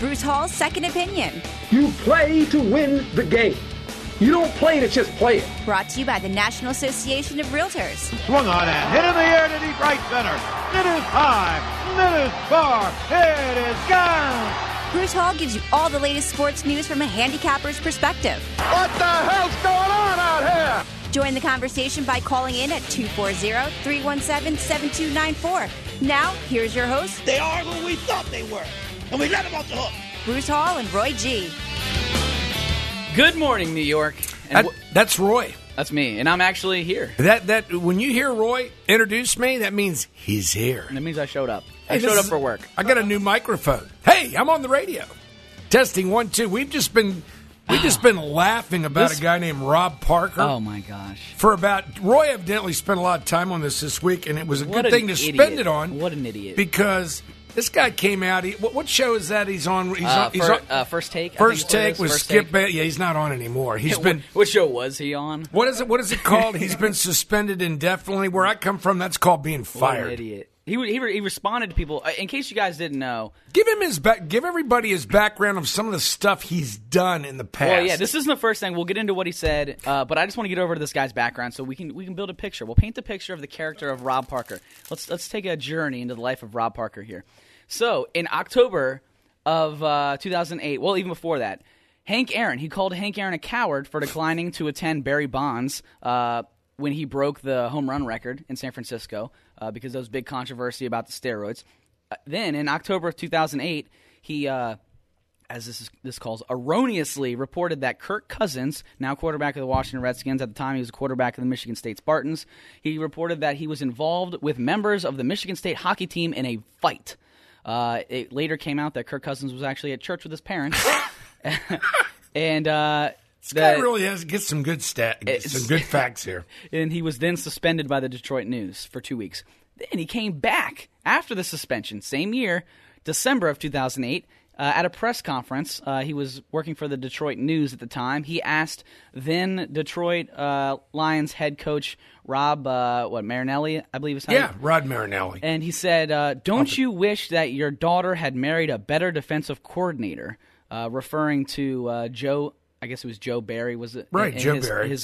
Bruce Hall's Second Opinion. You play to win the game. You don't play to just play it. Brought to you by the National Association of Realtors. Swung on and hit in the air to deep right center. It is high. It is far. It is gone. Bruce Hall gives you all the latest sports news from a handicapper's perspective. What the hell's going on out here? Join the conversation by calling in at 240-317-7294. Now, here's your host. They are who we thought they were, and we let them off the hook. Bruce Hall and Roy G. Good morning, New York. And that's Roy. That's me, and I'm actually here. That when you hear Roy introduce me, that means he's here. And that means I showed up. Hey, I showed up for work. I got a new microphone. Hey, I'm on the radio. Testing 1 2. We've just been laughing about a guy named Rob Parker. Oh my gosh! Roy evidently spent a lot of time on this week, and it was a good thing to spend it on. What an idiot! Because this guy came out. What show is that he's on? He's on First Take. First Take with Skip Bayless. Yeah, he's not on anymore. He's been. What show was he on? What is it called? He's been suspended indefinitely. Where I come from, that's called being fired. What an idiot! He responded to people. In case you guys didn't know, give everybody his background of some of the stuff he's done in the past. Well, yeah, this isn't the first thing. We'll get into what he said, but I just want to get over to this guy's background so we can build a picture. We'll paint the picture of the character of Rob Parker. Let's take a journey into the life of Rob Parker here. So, in October of 2008, well, even before that, Hank Aaron, he called Hank Aaron a coward for declining to attend Barry Bonds when he broke the home run record in San Francisco because there was big controversy about the steroids. Then, in October of 2008, he, as this calls, erroneously reported that Kirk Cousins, now quarterback of the Washington Redskins, at the time he was a quarterback of the Michigan State Spartans, he reported that he was involved with members of the Michigan State hockey team in a fight. It later came out that Kirk Cousins was actually at church with his parents. And this guy really gets some good some good facts here. And he was then suspended by the Detroit News for 2 weeks. Then he came back after the suspension, same year, December of 2008, at a press conference. He was working for the Detroit News at the time. He asked then Detroit Lions head coach Rob Marinelli, I believe his name. Yeah, Rod Marinelli. And he said, don't you wish that your daughter had married a better defensive coordinator, referring to Joe, I guess it was Joe Barry, was it? Right, Joe Barry. His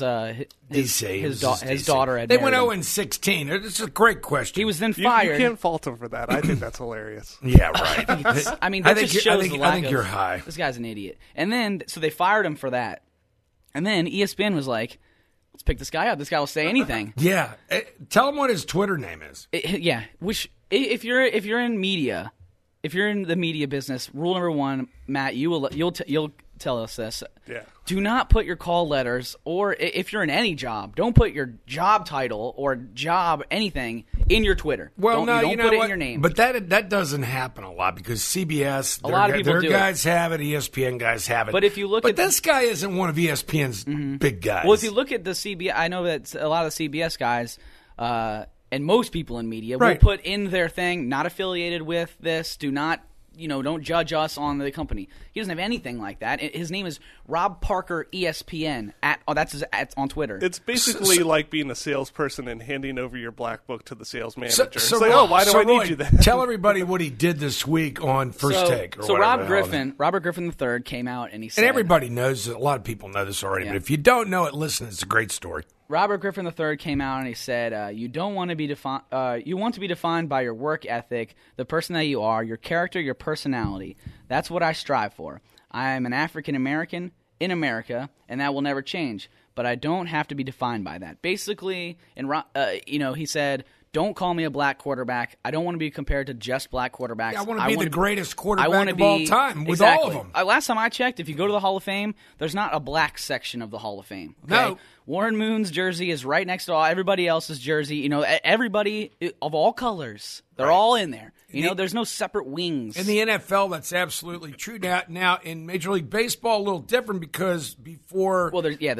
DC. daughter had They went married him. 0-16. It's a great question. He was then fired. You can't fault him for that. I think that's hilarious. Yeah, right. I mean, that just shows the lack I think you're high. This guy's an idiot. And then, so they fired him for that. And then ESPN was like, let's pick this guy up. This guy will say anything. Yeah. Tell him what his Twitter name is. Yeah. Which, if you're in media, if you're in the media business, rule number one, Matt, you'll tell us this. Yeah. Do not put your call letters, or if you're in any job, don't put your job title or job anything in your Twitter. Well, don't put it in your name. But that doesn't happen a lot because CBS, a lot of people do guys have it, ESPN guys have it. But if you look at this guy isn't one of ESPN's big guys. Well, if you look at the CBS, I know that a lot of the CBS guys and most people in media will put in their thing, not affiliated with this, do not. Don't judge us on the company. He doesn't have anything like that. His name is Rob Parker ESPN. That's on Twitter. It's basically like being a salesperson and handing over your black book to the sales manager. So why do I need you then? Tell everybody what he did this week on First Take. So Robert Griffin III came out and he said, and everybody knows. A lot of people know this already, but if you don't know it, listen. It's a great story. Robert Griffin III came out and he said, "You don't want to be defined. You want to be defined by your work ethic, the person that you are, your character, your personality. That's what I strive for. I am an African American in America, and that will never change. But I don't have to be defined by that." Basically, he said, "Don't call me a black quarterback. I don't want to be compared to just black quarterbacks. Yeah, I want to be the greatest quarterback of all time with all of them." Last time I checked, if you go to the Hall of Fame, there's not a black section of the Hall of Fame. Okay? No. Warren Moon's jersey is right next to everybody else's jersey. Everybody of all colors, they're all in there. There's no separate wings. In the NFL, that's absolutely true. Now in Major League Baseball, a little different because before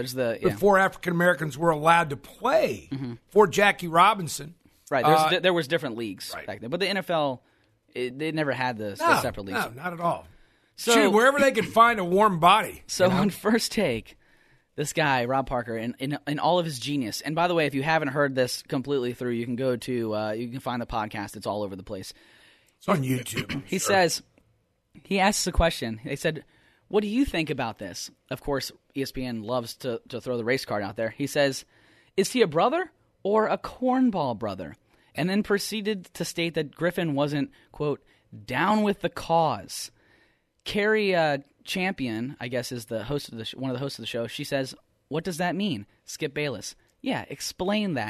African Americans were allowed to play, for Jackie Robinson. Right, there was different leagues back then, but the NFL, they never had the separate leagues. No, not at all. So wherever they could find a warm body. So on First Take, this guy Rob Parker, in all of his genius. And by the way, if you haven't heard this completely through, you can go to you can find the podcast. It's all over the place. It's on YouTube. He says, He asks a question. They said, what do you think about this? Of course, ESPN loves to throw the race card out there. He says, is he a brother or a cornball brother? And then proceeded to state that Griffin wasn't, quote, down with the cause. Carrie Champion, I guess, is the host of one of the hosts of the show. She says, what does that mean? Skip Bayless. Yeah, explain that.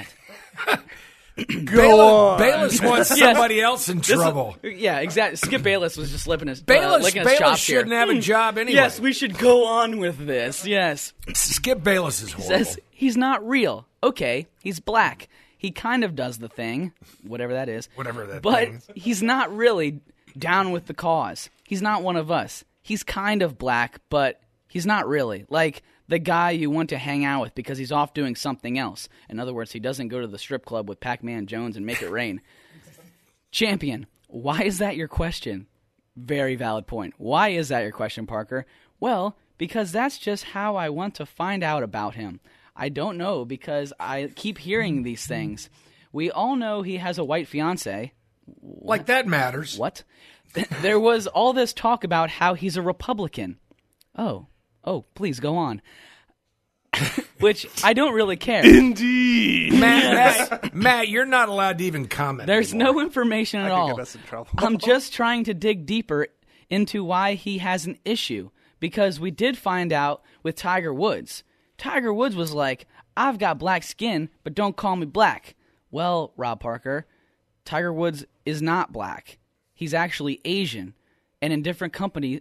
Bayless wants somebody else in trouble. Yeah, exactly. Skip Bayless was just licking his Bayless chops shouldn't have a job anyway. Yes, we should go on with this. Yes. Skip Bayless is horrible. Says he's not real. Okay, he's black. He kind of does the thing, whatever that is. But he's not really down with the cause. He's not one of us. He's kind of black, but he's not really. Like the guy you want to hang out with because he's off doing something else. In other words, he doesn't go to the strip club with Pac-Man Jones and make it rain. Champion, why is that your question? Very valid point. Why is that your question, Parker? Well, because that's just how I want to find out about him. I don't know because I keep hearing these things. We all know he has a white fiancé. Like that matters. What? There was all this talk about how he's a Republican. Oh, please go on. Which I don't really care. Indeed. Matt, you're not allowed to even comment. There's anymore. No information at all. Get us in trouble. I'm just trying to dig deeper into why he has an issue. Because we did find out with Tiger Woods. Tiger Woods was like, I've got black skin, but don't call me black. Well, Rob Parker, Tiger Woods is not black. He's actually Asian. And in different countries,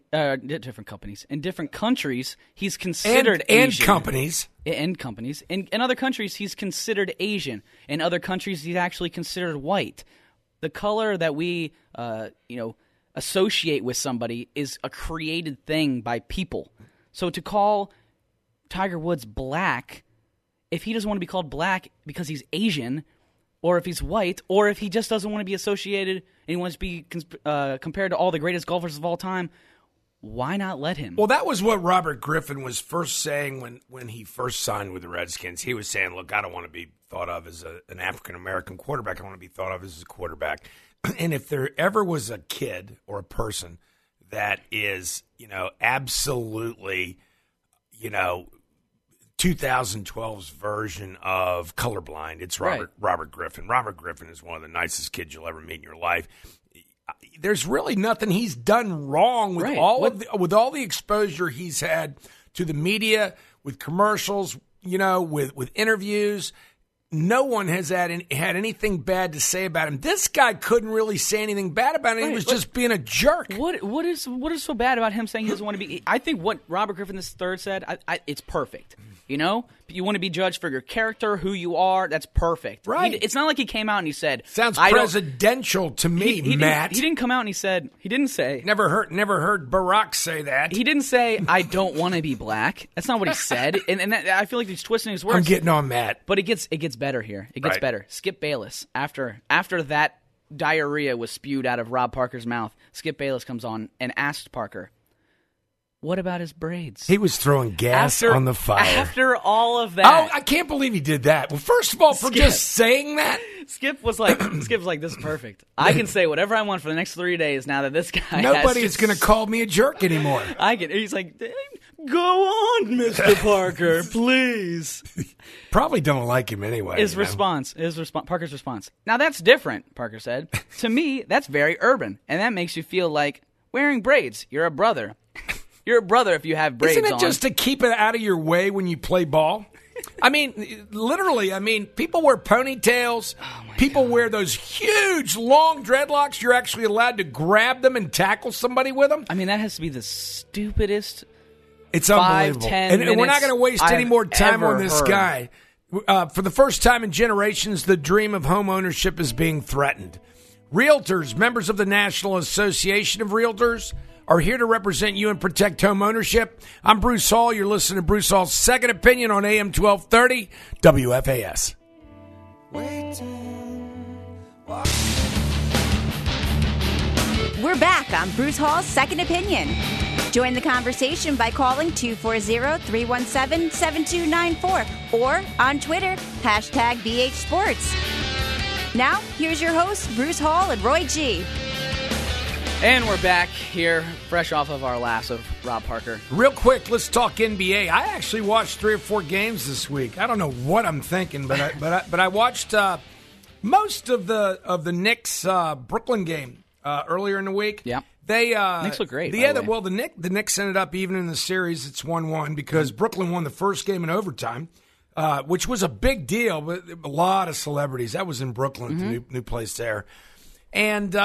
he's considered Asian. And companies. In other countries, he's considered Asian. In other countries, he's actually considered white. The color that we, associate with somebody is a created thing by people. So to call Tiger Woods black, if he doesn't want to be called black because he's Asian, or if he's white, or if he just doesn't want to be associated and he wants to be compared to all the greatest golfers of all time, why not let him? Well, that was what Robert Griffin was first saying when he first signed with the Redskins. He was saying, look, I don't want to be thought of as an African-American quarterback. I want to be thought of as a quarterback. And if there ever was a kid or a person that is, absolutely, 2012's version of colorblind, it's Robert Griffin. Robert Griffin is one of the nicest kids you'll ever meet in your life. There's really nothing he's done wrong with with all the exposure he's had to the media, with commercials, with interviews. No one has had anything bad to say about him. This guy couldn't really say anything bad about him. He was just being a jerk. What is so bad about him saying he doesn't want to be? I think what Robert Griffin III said, it's perfect. You want to be judged for your character, who you are. That's perfect. Right. It's not like he came out and he said, "Sounds presidential to me, Matt." He didn't come out and he didn't say. Never heard Barack say that. He didn't say, "I don't want to be black." That's not what he said. and I feel like he's twisting his words. I'm getting on Matt, but it gets better here. It gets better. Skip Bayless after that diarrhea was spewed out of Rob Parker's mouth. Skip Bayless comes on and asked Parker, what about his braids? He was throwing gas on the fire. After all of that. Oh, I can't believe he did that. Well, first of all, for just saying that. Skip was like, this is perfect. I can say whatever I want for the next 3 days now that this guy Nobody is going to call me a jerk anymore. He's like, go on, Mr. Parker, please. Probably don't like him anyway. Parker's response. Now that's different, Parker said. To me, that's very urban, and that makes you feel like wearing braids. You're a brother. You're a brother if you have braids on. Isn't it just to keep it out of your way when you play ball? I mean, literally, people wear ponytails. People wear those huge, long dreadlocks. You're actually allowed to grab them and tackle somebody with them. I mean, that has to be the stupidest It's unbelievable. 5-10 minutes and we're not going to waste any more time on this guy. For the first time in generations, the dream of home ownership is being threatened. Realtors, members of the National Association of Realtors, are here to represent you and protect home ownership. I'm Bruce Hall. You're listening to Bruce Hall's Second Opinion on AM 1230 WFAS. We're back on Bruce Hall's Second Opinion. Join the conversation by calling 240-317-7294 or on Twitter, #BH Sports. Now, here's your hosts, Bruce Hall and Roy G. And we're back here, fresh off of our last of Rob Parker. Real quick, let's talk NBA. I actually watched 3 or 4 games this week. I don't know what I'm thinking, but I watched most of the Knicks Brooklyn game earlier in the week. Yeah, Knicks look great. The Knicks ended up even in the series. It's 1-1 because Brooklyn won the first game in overtime, which was a big deal. But a lot of celebrities. That was in Brooklyn, the new place there, and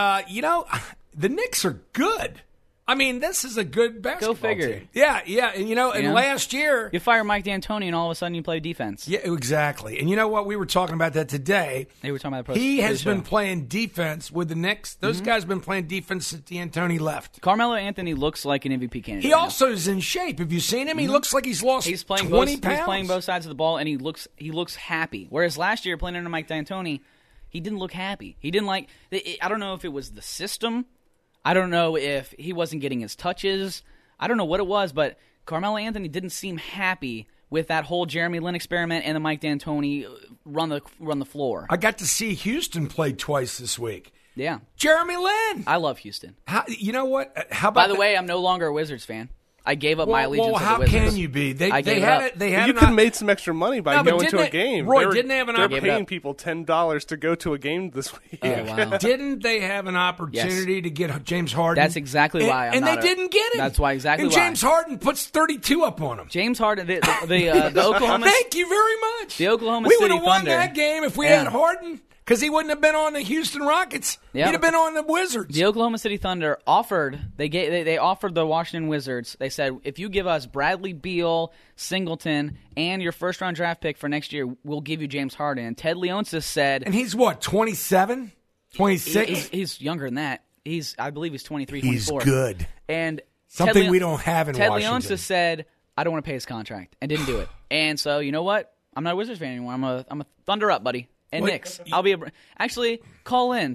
the Knicks are good. I mean, this is a good basketball team. Yeah, and last year... You fire Mike D'Antoni, and all of a sudden you play defense. Yeah, exactly. And you know what? We were talking about that today. They were talking about He has been playing defense with the Knicks. Those guys have been playing defense since D'Antoni left. Carmelo Anthony looks like an MVP candidate. He also is in shape. Have you seen him? He looks like he's lost 20 pounds. He's playing both sides of the ball, and he looks happy. Whereas last year, playing under Mike D'Antoni, he didn't look happy. He didn't like... I don't know if it was the system... I don't know if he wasn't getting his touches. I don't know what it was, but Carmelo Anthony didn't seem happy with that whole Jeremy Lin experiment and the Mike D'Antoni run the floor. I got to see Houston play twice this week. Yeah. Jeremy Lin. I love Houston. You know what? How about By the way, I'm no longer a Wizards fan. I gave up my allegiance to the Well, Wizards. how can you be? They you could have made some extra money by going to a game. Roy, didn't they have an opportunity? They're paying people $10 to go to a game this week. Oh, wow. Didn't they have an opportunity to get James Harden? That's exactly why. And they didn't get him. That's why exactly why. And James Harden puts 32 up on him. James Harden, the Oklahoma. Thank you very much. The Oklahoma City Thunder. We would have won that game if we had Harden. Because he wouldn't have been on the Houston Rockets. Yep. He'd have been on the Wizards. The Oklahoma City Thunder offered they offered the Washington Wizards. They said, if you give us Bradley Beal, Singleton, and your first-round draft pick for next year, we'll give you James Harden. And Ted Leonsis said... And he's what, 27? 26? He's younger than that. I believe he's 23, 24. He's good. And something we don't have in Washington. Ted Leonsis said, I don't want to pay his contract, and didn't do it. And so, you know what? I'm not a Wizards fan anymore. I'm a Thunder up, buddy. And Knicks. Actually, call in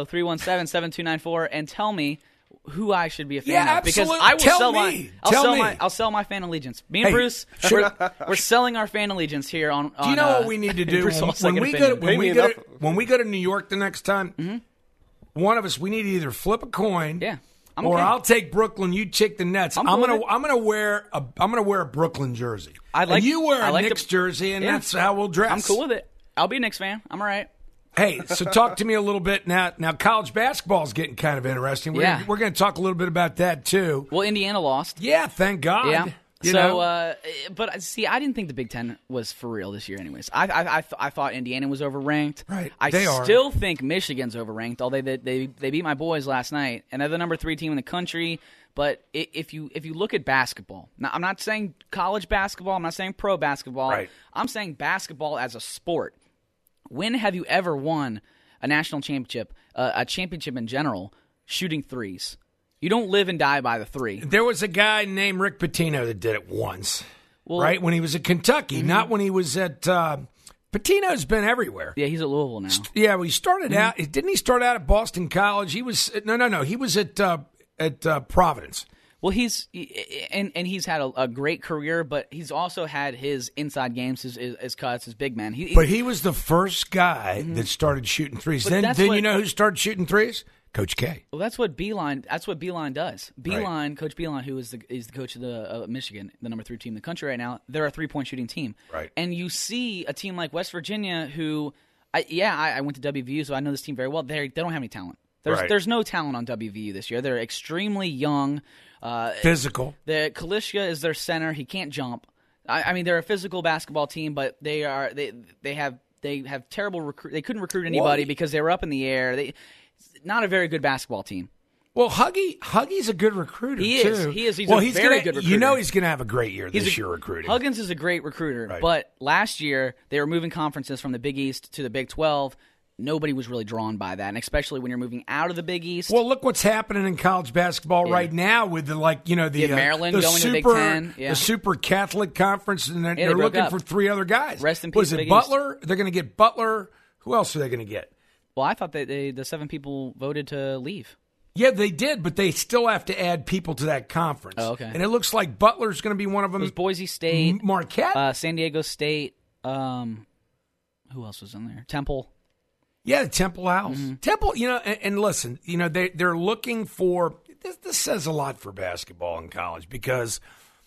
240-317-7294 and tell me who I should be a fan of. Because I will I'll sell my fan allegiance. Me and Bruce, we're selling our fan allegiance here on do you know what we need to do? when we go to New York the next time, one of us, we need to either flip a coin. Yeah. I'll take Brooklyn. You take the Nets. I'm gonna wear a Brooklyn jersey. You wear a Knicks jersey, and that's how we'll dress. I'm cool with it. I'll be a Knicks fan. I'm all right. Hey, so talk to me a little bit now. Now, college basketball is getting kind of interesting. We're going to talk a little bit about that, too. Well, Indiana lost. Yeah, thank God. Yeah. But see, I didn't think the Big Ten was for real this year anyways. I thought Indiana was overranked. Right, I still think Michigan's overranked, although they beat my boys last night, and they're the number 3 team in the country. But if you look at basketball, now I'm not saying college basketball, I'm not saying pro basketball. Right. I'm saying basketball as a sport. When have you ever won a national championship, a championship in general, shooting threes? You don't live and die by the three. There was a guy named Rick Pitino that did it once, right? When he was at Kentucky, not when he was at Pitino's been everywhere. Yeah, he's at Louisville now. Yeah, well, he started out. Didn't he start out at Boston College? He was no. He was at Providence. Well, he's had a great career, but he's also had his inside games, his cuts, his big man. But he was the first guy that started shooting threes. Then you know who started shooting threes? Coach K. Well, that's what Beilein does. Coach Beilein, who is the coach of the Michigan, the number 3 team in the country right now, they're a 3-point shooting team. Right. And you see a team like West Virginia, who, I went to WVU, so I know this team very well. They don't have any talent. There's no talent on WVU this year. They're extremely young. Physical. The Kalishka is their center. He can't jump. I mean, they're a physical basketball team, but they have terrible recruit. They couldn't recruit anybody because they were up in the air. Not a very good basketball team. Well, Huggy's a good recruiter, He is. He's a very good recruiter. You know he's going to have a great year this year recruiting. Huggins is a great recruiter, but last year they were moving conferences from the Big East to the Big 12. Nobody was really drawn by that, and especially when you're moving out of the Big East. Well, look what's happening in college basketball right now with the Maryland going to Big Ten, the Super Catholic Conference, and they're looking for 3 other guys. Rest in peace. Was it Butler? They're going to get Butler. Who else are they going to get? Well, I thought that the 7 people voted to leave. Yeah, they did, but they still have to add people to that conference. Oh, okay. And it looks like Butler's going to be one of them. It was Boise State, Marquette, San Diego State. Who else was in there? Temple. Yeah, the Temple Owls. Temple, and listen, they're looking for this says a lot for basketball in college because,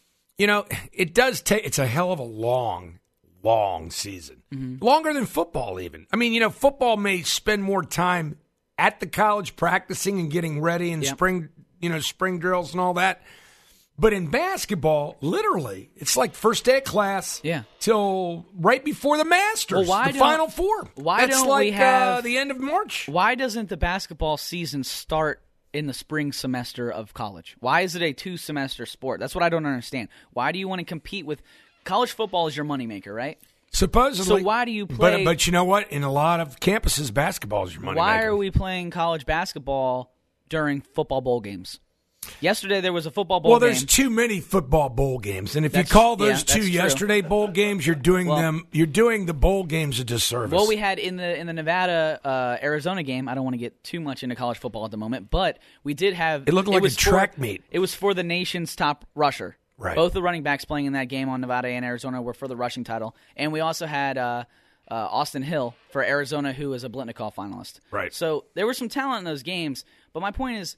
it does take, it's a hell of a long season. Longer than football even. I mean, football may spend more time at the college practicing and getting ready and spring drills and all that. But in basketball, literally, it's like first day of class till right before the Masters, the Final Four. That's like we have the end of March. Why doesn't the basketball season start in the spring semester of college? Why is it a 2-semester sport? That's what I don't understand. Why do you want to compete with – college football is your moneymaker, right? Supposedly. So why do you play – But you know what? In a lot of campuses, basketball is your moneymaker. Why are we playing college basketball during football bowl games? Yesterday there was a football bowl game. Well, there's too many football bowl games, and if you call those two yesterday bowl games, you're doing the bowl games a disservice. Well, we had in the Nevada Arizona game. I don't want to get too much into college football at the moment, but we did have. It looked like a track meet. It was for the nation's top rusher. Right. Both the running backs playing in that game on Nevada and Arizona were for the rushing title, and we also had Austin Hill for Arizona, who is a Blitnikoff finalist. Right. So there was some talent in those games, but my point is,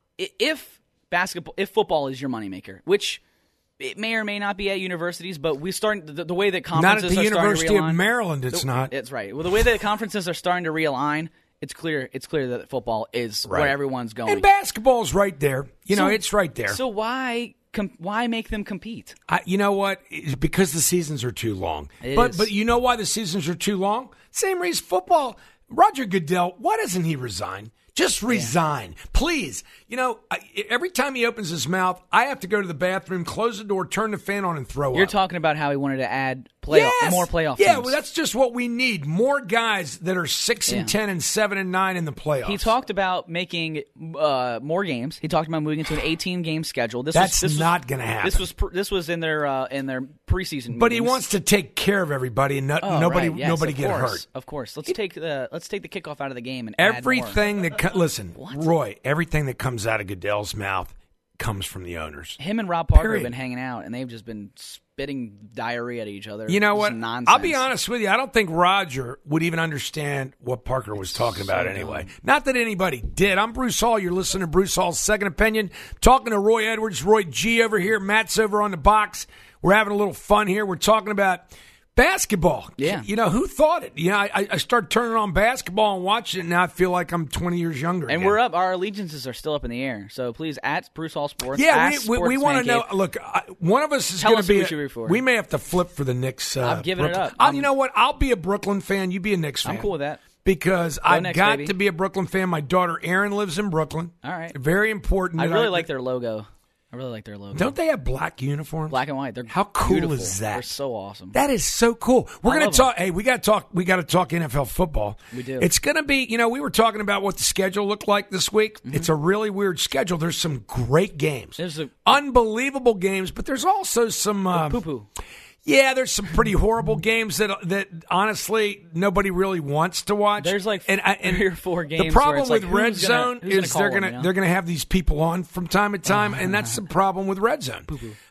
if football is your moneymaker, which it may or may not be at universities, but we start the way that conferences not at the are University starting to realign, of Maryland. It's not. It's right. Well, the way that conferences are starting to realign, it's clear that football is where everyone's going. And basketball's right there. It's right there. So why make them compete? You know what? It's because the seasons are too long. But you know why the seasons are too long? Same reason football. Roger Goodell, why doesn't he resign? Just resign. Please. Every time he opens his mouth, I have to go to the bathroom, close the door, turn the fan on, and throw up. You're talking about how he wanted to add more playoff teams. Yeah, well, that's just what we need. More guys that are 6 and 10 and 7 and 9 in the playoffs. He talked about making more games. He talked about moving into an 18-game schedule. That's not going to happen. This was in their preseason. But meetings. He wants to take care of everybody and nobody get hurt. Of course. Let's take the kickoff out of the game and everything add more. Listen, Roy, everything that comes out of Goodell's mouth comes from the owners. Him and Rob Parker have been hanging out, and they've just been spitting diarrhea at each other. You know what? Nonsense. I'll be honest with you. I don't think Roger would even understand what Parker was talking about anyway. Not that anybody did. I'm Bruce Hall. You're listening to Bruce Hall's Second Opinion. Talking to Roy Edwards, Roy G over here. Matt's over on the box. We're having a little fun here. We're talking about basketball. Yeah. Who thought it? I started turning on basketball and watching it, and now I feel like I'm 20 years younger And again. we're up. Our allegiances are still up in the air. So please, at Bruce Hall Sports. Yeah, we want to know. Look, one of us is going to be. We may have to flip for the Knicks. I've given it up. You know what? I'll be a Brooklyn fan. You be a Knicks fan. I'm cool with that. Because I've got to be a Brooklyn fan. My daughter Erin lives in Brooklyn. All right. Very important. I really like their logo. Don't they have black uniforms? Black and white. How cool beautiful. is that? They're so awesome. That is so cool. We're going to talk. Hey, we got to talk. We got to talk NFL football. We do. It's going to be. We were talking about what the schedule looked like this week. Mm-hmm. It's a really weird schedule. There's some great games. There's unbelievable games, but there's also some poo-poo. Yeah, there's some pretty horrible games that honestly nobody really wants to watch. There's like 3 or 4 games. The problem with like, Red Zone is they're gonna have these people on from time to time, and that's the problem with Red Zone.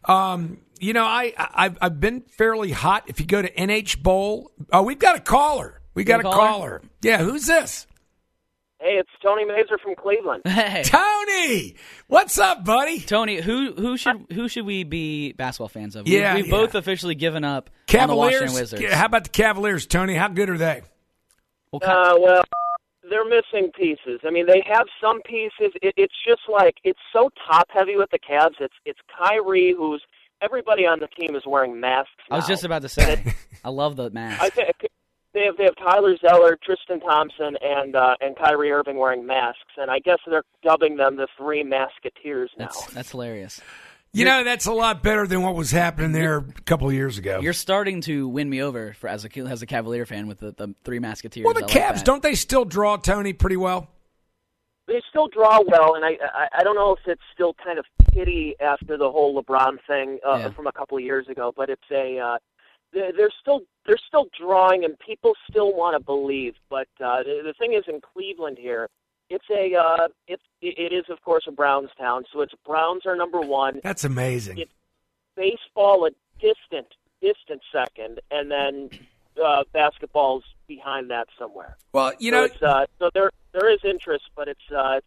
I've been fairly hot. If you go to NH Bowl, we've got a caller. Yeah, who's this? Hey, it's Tony Mazur from Cleveland. Hey, Tony, what's up, buddy? Tony, who should we be basketball fans of? Yeah, we've both officially given up Cavaliers. on the Washington Wizards. How about the Cavaliers, Tony? How good are they? Well, they're missing pieces. I mean, they have some pieces. It's just like it's so top heavy with the Cavs. It's Kyrie, who's everybody on the team is wearing masks now. I was just about to say, I love the mask. I think They have Tyler Zeller, Tristan Thompson, and Kyrie Irving wearing masks, and I guess they're dubbing them the 3 Masketeers now. That's hilarious. That's a lot better than what was happening there a couple of years ago. You're starting to win me over as a Cavalier fan with the 3 Masketeers. Well, the Cavs, don't they still draw, Tony, pretty well? They still draw well, and I don't know if it's still kind of pity after the whole LeBron thing from a couple of years ago, but it's they're still drawing, and people still want to believe. But the thing is, in Cleveland here, it is of course a Browns town, so it's Browns are number 1. That's amazing. It's baseball a distant second, and then basketballs behind that somewhere. Well, so there is interest, but it's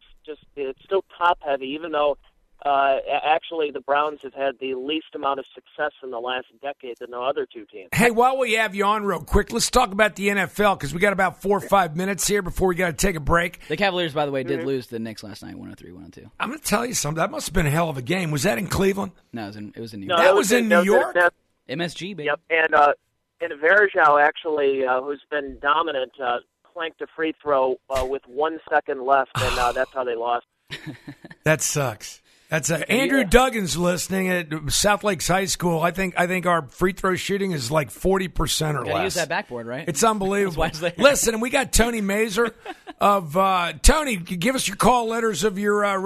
still top heavy, even though actually the Browns have had the least amount of success in the last decade than the other two teams. Hey, while we have you on real quick, let's talk about the NFL because we got about 4 or 5 minutes here before we got to take a break. The Cavaliers, by the way, did lose the Knicks last night, 103-102. I'm going to tell you something. That must have been a hell of a game. Was that in Cleveland? No, it was in New York. That was in New York? MSG, baby. Yep, and Verjao actually, who's been dominant, clanked a free throw with 1 second left, and that's how they lost. That sucks. That's Andrew Duggan's listening at South Lakes High School. I think our free throw shooting is like 40% or less. Use that backboard, right? It's unbelievable. Listen, and we got Tony Mazer of Tony. Give us your call letters of your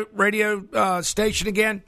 radio station again.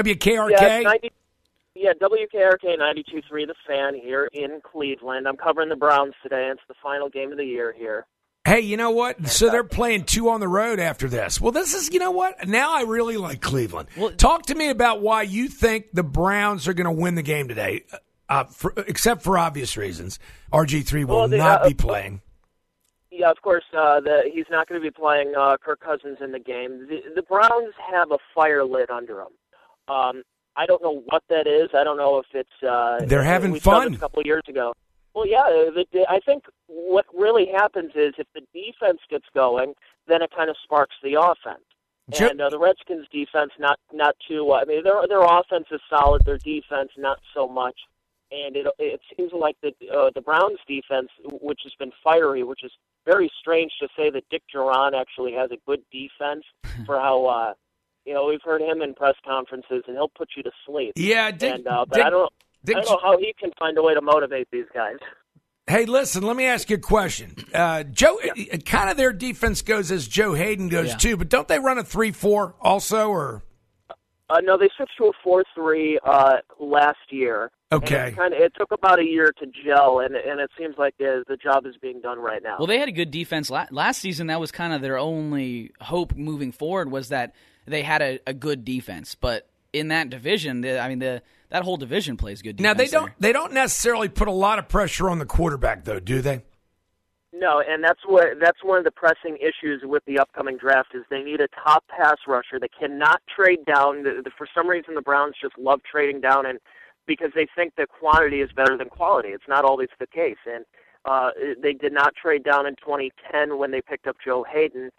WKRK. Yeah, WKRK 92.3, The Fan here in Cleveland. I'm covering the Browns today. It's the final game of the year here. Hey, you know what? So they're playing 2 on the road after this. Well, this is, you know what? Now I really like Cleveland. Well, talk to me about why you think the Browns are going to win the game today, except for obvious reasons. RG3 will not be playing. Yeah, of course, he's not going to be playing Kirk Cousins in the game. The Browns have a fire lit under them. I don't know what that is. I don't know if it's... they're having we fun. Saw this a couple of years ago. Well, yeah, I think what really happens is if the defense gets going, then it kind of sparks the offense. And the Redskins' defense, not too... I mean, their offense is solid. Their defense, not so much. And it seems like the Browns' defense, which has been fiery, which is very strange to say that Dick Duran actually has a good defense for how... we've heard him in press conferences, and he'll put you to sleep. Yeah, but I don't know how he can find a way to motivate these guys. Hey, listen, let me ask you a question. Kind of their defense goes as Joe Hayden goes too, but don't they run a 3-4 also, or? No, they switched to a 4-3 last year. Okay. It took about a year to gel, and it seems like the job is being done right now. Well, they had a good defense last season. That was kind of their only hope moving forward, was that they had a good defense. But in that division, that whole division plays good defense. Now they don't necessarily put a lot of pressure on the quarterback, though, do they? No, and that's one of the pressing issues with the upcoming draft is they need a top pass rusher that cannot trade down. For some reason, the Browns just love trading down, and because they think that quantity is better than quality. It's not always the case, and they did not trade down in 2010 when they picked up Joe Hayden.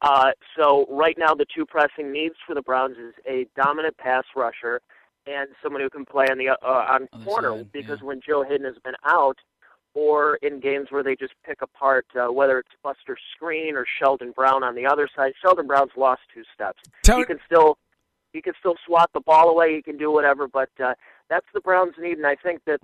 So right now, the two pressing needs for the Browns is a dominant pass rusher and someone who can play on corner. Because when Joe Hayden has been out, or in games where they just pick apart, whether it's Buster Screen or Sheldon Brown on the other side, Sheldon Brown's lost 2 steps. He can still swat the ball away. He can do whatever, but that's the Browns' need, and I think that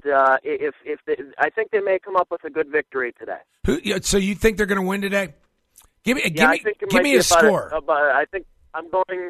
I think they may come up with a good victory today. So you think they're going to win today? Give me a score. I think I'm going.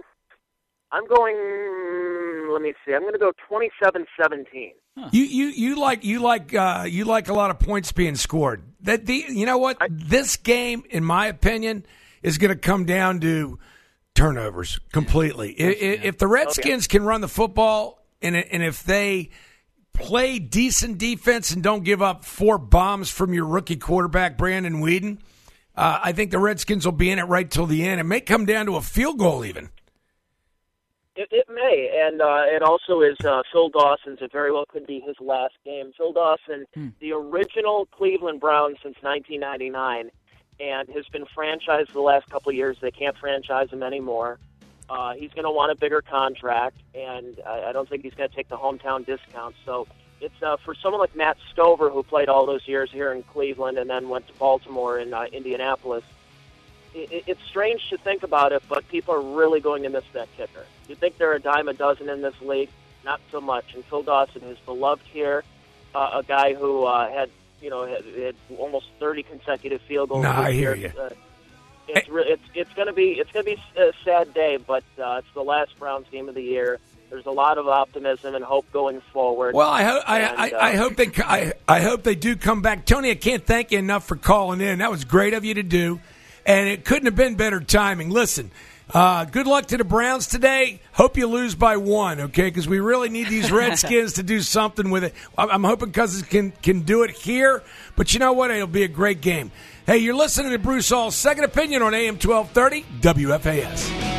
Let me see. I'm going to go 27-17. Huh. You like a lot of points being scored. You know what? This game, in my opinion, is going to come down to turnovers completely. If the Redskins can run the football, and if they play decent defense and don't give up 4 bombs from your rookie quarterback Brandon Weeden, I think the Redskins will be in it right till the end. It may come down to a field goal even. It may, and it also is Phil Dawson's. It very well could be his last game. Phil Dawson, the original Cleveland Browns since 1999, and has been franchised the last couple of years. They can't franchise him anymore. He's going to want a bigger contract, and I don't think he's going to take the hometown discount. So it's for someone like Matt Stover, who played all those years here in Cleveland and then went to Baltimore and Indianapolis. It's strange to think about it, but people are really going to miss that kicker. You think they're a dime a dozen in this league? Not so much. And Phil Dawson is beloved here, a guy who had almost 30 consecutive field goals. I hear you. It's going to be a sad day, but it's the last Browns game of the year. There's a lot of optimism and hope going forward. Well, I hope they do come back. Tony, I can't thank you enough for calling in. That was great of you to do. and it couldn't have been better timing. Listen, good luck to the Browns today. Hope you lose by 1, okay? Because we really need these Redskins to do something with it. I'm hoping Cousins can do it here, but you know what? It'll be a great game. Hey, you're listening to Bruce Hall's Second Opinion on AM 1230 WFAS.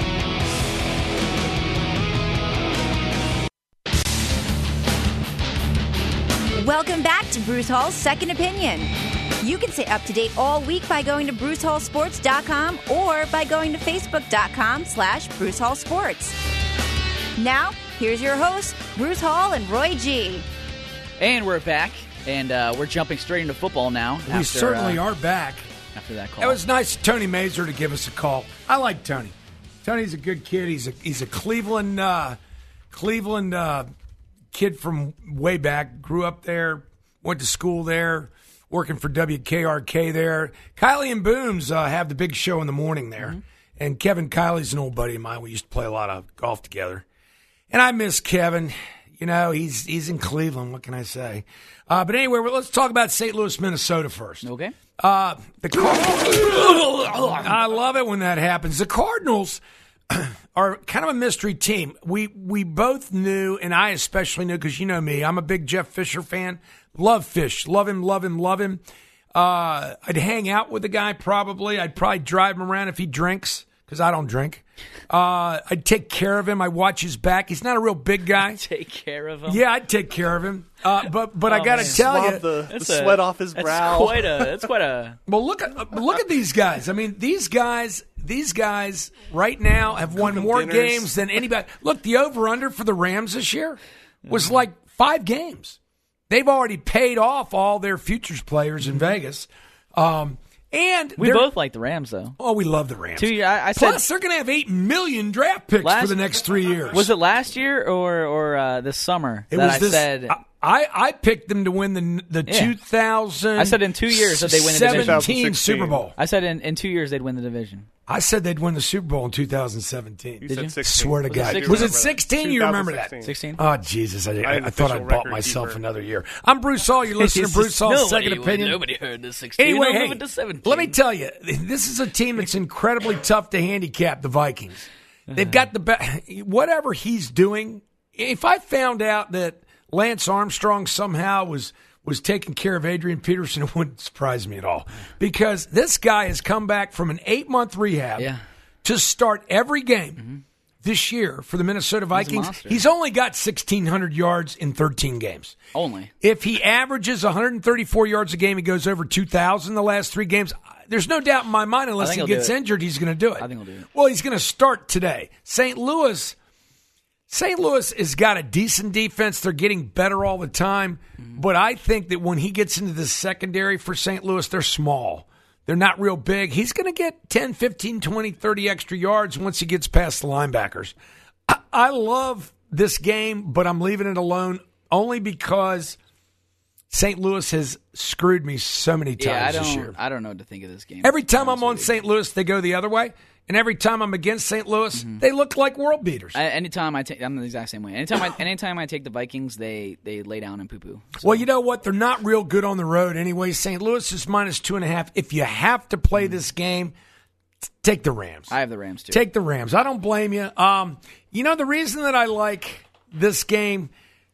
Welcome back to Bruce Hall's Second Opinion. You can stay up to date all week by going to BruceHallSports.com or by going to Facebook.com/Bruce Hall Sports. Now, here's your hosts, Bruce Hall and Roy G. And we're back, and we're jumping straight into football now. We certainly are back. After that call. It was nice of Tony Mazur to give us a call. I like Tony. Tony's a good kid. He's a Cleveland kid from way back. Grew up there, went to school there, working for WKRK there. Kylie and Booms have the big show in the morning there. Mm-hmm. And Kevin Kiley's an old buddy of mine. We used to play a lot of golf together. And I miss Kevin. You know, he's in Cleveland. What can I say? But anyway, let's talk about St. Louis, Minnesota first. Okay. I love it when that happens. The Cardinals are kind of a mystery team. We both knew, and I especially knew, because you know me, I'm a big Jeff Fisher fan. Love Fish. Love him. I'd hang out with the guy probably. I'd probably drive him around if he drinks, because I don't drink. I'd take care of him. I watch his back. He's not a real big guy. Take care of him? Yeah, I'd take care of him. But I got to tell you, the sweat off his brow. That's quite a. Well, look at these guys. I mean, these guys right now have won more games than anybody. Look, the over/under for the Rams this year was like 5 games. They've already paid off all their futures players in Vegas. And we both like the Rams, though. Oh, we love the Rams. Plus, they're going to have 8 million draft picks for the next 3 years. Was it last year or this summer I picked them to win the 2000. I said in 2 years that they win the division. 17 Super Bowl. I said in 2 years they'd win the division. I said they'd win the Super Bowl in 2017. You said 16. Swear to God. Was it 16? You remember that? 16? Oh, Jesus. I thought I bought myself another year. I'm Bruce Hall. You're listening to Bruce Hall's Second Opinion. Nobody heard the 16. Anyway, move it to 17. Let me tell you, this is a team that's incredibly tough to handicap, the Vikings. They've got the best. Whatever he's doing, if I found out that Lance Armstrong somehow was taking care of Adrian Peterson, it wouldn't surprise me at all. Because this guy has come back from an 8-month rehab to start every game this year for the Minnesota Vikings. He's only got 1,600 yards in 13 games. Only. If he averages 134 yards a game, he goes over 2,000 the last 3 games. There's no doubt in my mind, unless he gets injured, he's going to do it. I think he'll do it. Well, he's going to start today. St. Louis has got a decent defense. They're getting better all the time. But I think that when he gets into the secondary for St. Louis, they're small. They're not real big. He's going to get 10, 15, 20, 30 extra yards once he gets past the linebackers. I love this game, but I'm leaving it alone only because St. Louis has screwed me so many times this year. I don't know what to think of this game. Every time I'm on St. Louis, they go the other way. And every time I'm against St. Louis, they look like world beaters. Anytime I'm the exact same way. Anytime I take the Vikings, they lay down and poo-poo. So. Well, you know what? They're not real good on the road anyway. St. Louis is -2.5. If you have to play this game, take the Rams. I have the Rams, too. Take the Rams. I don't blame you. You know, the reason that I like this game,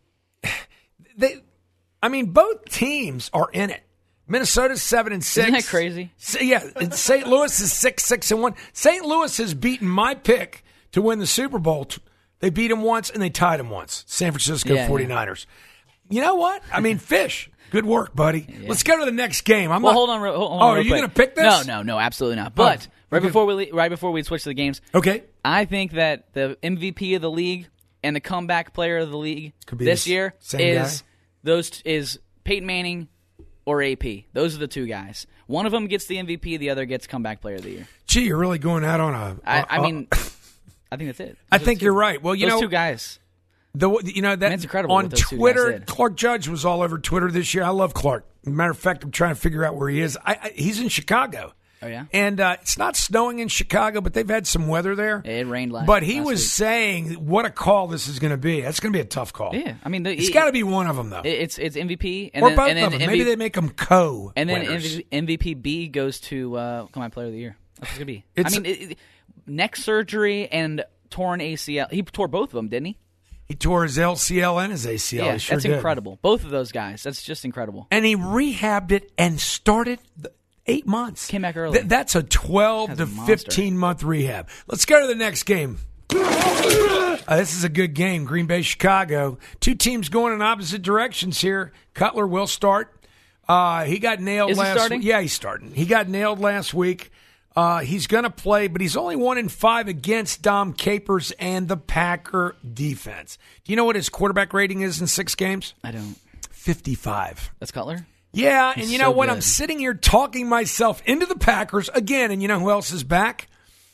both teams are in it. Minnesota's 7-6. Isn't that crazy? Yeah, St. Louis is 6-1. St. Louis has beaten my pick to win the Super Bowl. They beat him once and they tied him once. San Francisco 49ers. Yeah. You know what? Fish. Good work, buddy. Yeah. Let's go to the next game. Hold on. Are you going to pick this? No, absolutely not. But before we switch to the games, okay. I think that the MVP of the league and the comeback player of the league this year is Peyton Manning or AP. Those are the 2 guys. One of them gets the MVP, the other gets comeback player of the year. Gee, you're really going out on a... I think that's it. I think you're right. Well, those 2 guys. That's incredible. On Twitter, Clark Judge was all over Twitter this year. I love Clark. Matter of fact, I'm trying to figure out where he is. He's in Chicago. Oh, yeah? And it's not snowing in Chicago, but they've had some weather there. It rained last But he last was week. saying what a call this is going to be. That's going to be a tough call. Yeah. It's got to be one of them, though. It's MVP. Or both of them. Maybe they make them And then winners. MVP B goes to comeback player of the year. That's what it's going to be. Neck surgery and torn ACL. He tore both of them, didn't he? He tore his LCL and his ACL. Yeah, he sure that's did. incredible. Both of those guys. That's just incredible. And he rehabbed it and started 8 months. Came back early. That's a 12 to 15-month rehab. Let's go to the next game. This is a good game. Green Bay, Chicago. Two teams going in opposite directions here. Cutler will start. He got nailed last week. Yeah, he's starting. He got nailed last week. He's going to play, but he's only 1-5 against Dom Capers and the Packer defense. Do you know what his quarterback rating is in 6 games? I don't. 55. That's Cutler? Yeah, and you know what? I'm sitting here talking myself into the Packers again, and you know who else is back?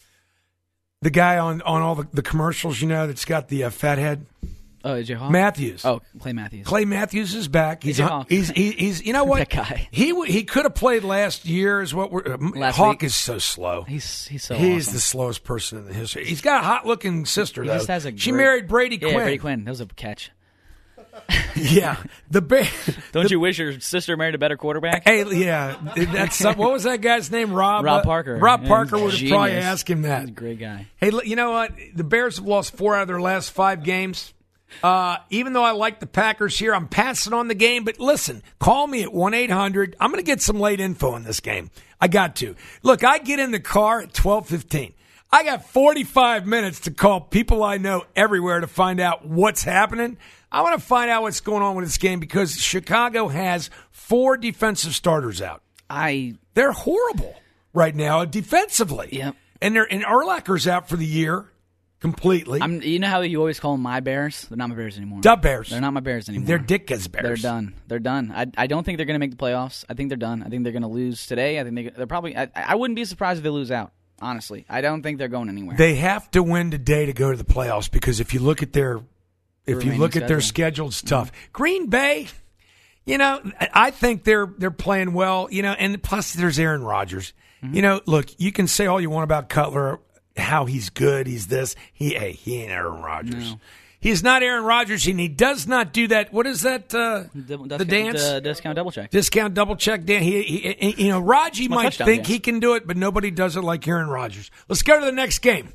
The guy on all the commercials, that's got the fat head. Oh, AJ Hawk? Matthews. Oh, Clay Matthews. Clay Matthews is back. He's you know what? That guy. He could have played last year. Is what we're Hawk is so slow. He's so He's awesome. the slowest person in the history. He's got a hot looking sister though. Just has she married Brady Quinn. Yeah, Brady Quinn. That was a catch. Yeah, Don't you wish your sister married a better quarterback? Hey, yeah, that's what was that guy's name? Rob Parker. Rob Parker would have probably asked him that. He's a great guy. Hey, you know what? The Bears have lost 4 out of their last 5 games. Even though I like the Packers here, I'm passing on the game. But listen, call me at 1-800. I'm going to get some late info in this game. I got to. Look, I get in the car at 12:15. I got 45 minutes to call people I know everywhere to find out what's happening. I want to find out what's going on with this game because Chicago has 4 defensive starters out. They're horrible right now defensively. Yep. And Urlacher's out for the year completely. You know how you always call them my Bears? They're not my Bears anymore. Dub Bears. They're not my Bears anymore. They're Ditka's Bears. They're done. I don't think they're going to make the playoffs. I think they're done. I think they're going to lose today. I think they're probably. I wouldn't be surprised if they lose out. Honestly, I don't think they're going anywhere. They have to win today to go to the playoffs because if you look at their schedule, it's tough. Mm-hmm. Green Bay, I think they're playing well. And plus there's Aaron Rodgers. Mm-hmm. Look, you can say all you want about Cutler, how he's good, he's this. He ain't Aaron Rodgers. No. He's not Aaron Rodgers, and he does not do that. What is that? The dance? Discount double check. Discount double check. Raji might think he can do it, but nobody does it like Aaron Rodgers. Let's go to the next game.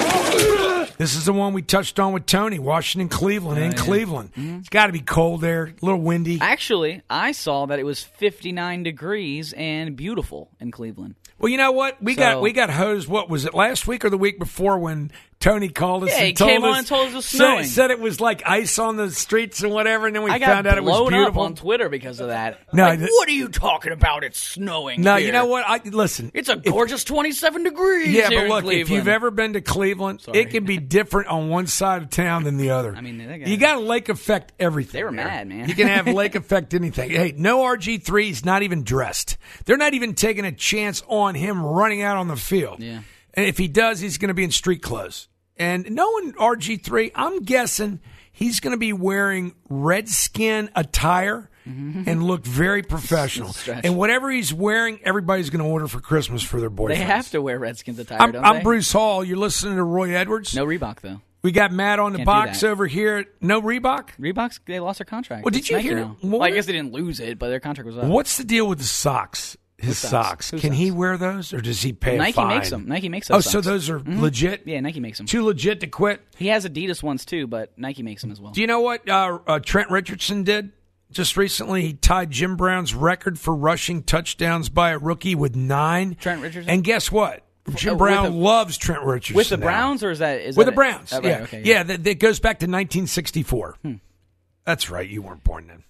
This is the one we touched on with Tony. Washington, Cleveland. Cleveland. Mm-hmm. It's got to be cold there, a little windy. Actually, I saw that it was 59 degrees and beautiful in Cleveland. Well, you know what? We got hosed. What was it, last week or the week before when Tony called us and told us it was snowing. Said it was like ice on the streets and whatever, and then we found out it was beautiful. I got blown up on Twitter because of that. No, what are you talking about? It's snowing No, here. You know what? Listen. It's a gorgeous 27 degrees Yeah, here but look, in Cleveland. if you've ever been to Cleveland, it can be different on one side of town than the other. I mean, you got to lake effect everything. They were mad, man. You can have lake effect anything. Hey, no RG3. He's not even dressed. They're not even taking a chance on him running out on the field. Yeah. And if he does, he's going to be in street clothes. And knowing RG3, I'm guessing he's going to be wearing Redskin attire and look very professional. And whatever he's wearing, everybody's going to order for Christmas for their boyfriends. They have to wear Redskins attire, don't they? I'm Bruce Hall. You're listening to Roy Edwards. No Reebok, though. We got Matt on the box over here. No Reebok? Reebok's, they lost their contract. Well, did you hear? Well, I guess they didn't lose it, but their contract was up. What's the deal with the socks? His socks. Can he wear those, or does he pay a fine? Nike makes those. Oh, so those are legit? Yeah, Nike makes them. Too legit to quit? He has Adidas ones, too, but Nike makes them as well. Do you know what Trent Richardson did just recently? He tied Jim Brown's record for rushing touchdowns by a rookie with 9. Trent Richardson? And guess what? Jim Brown loves Trent Richardson. With the Browns, or is that with the Browns? Right, yeah. Okay, yeah. That goes back to 1964. That's right. You weren't born then.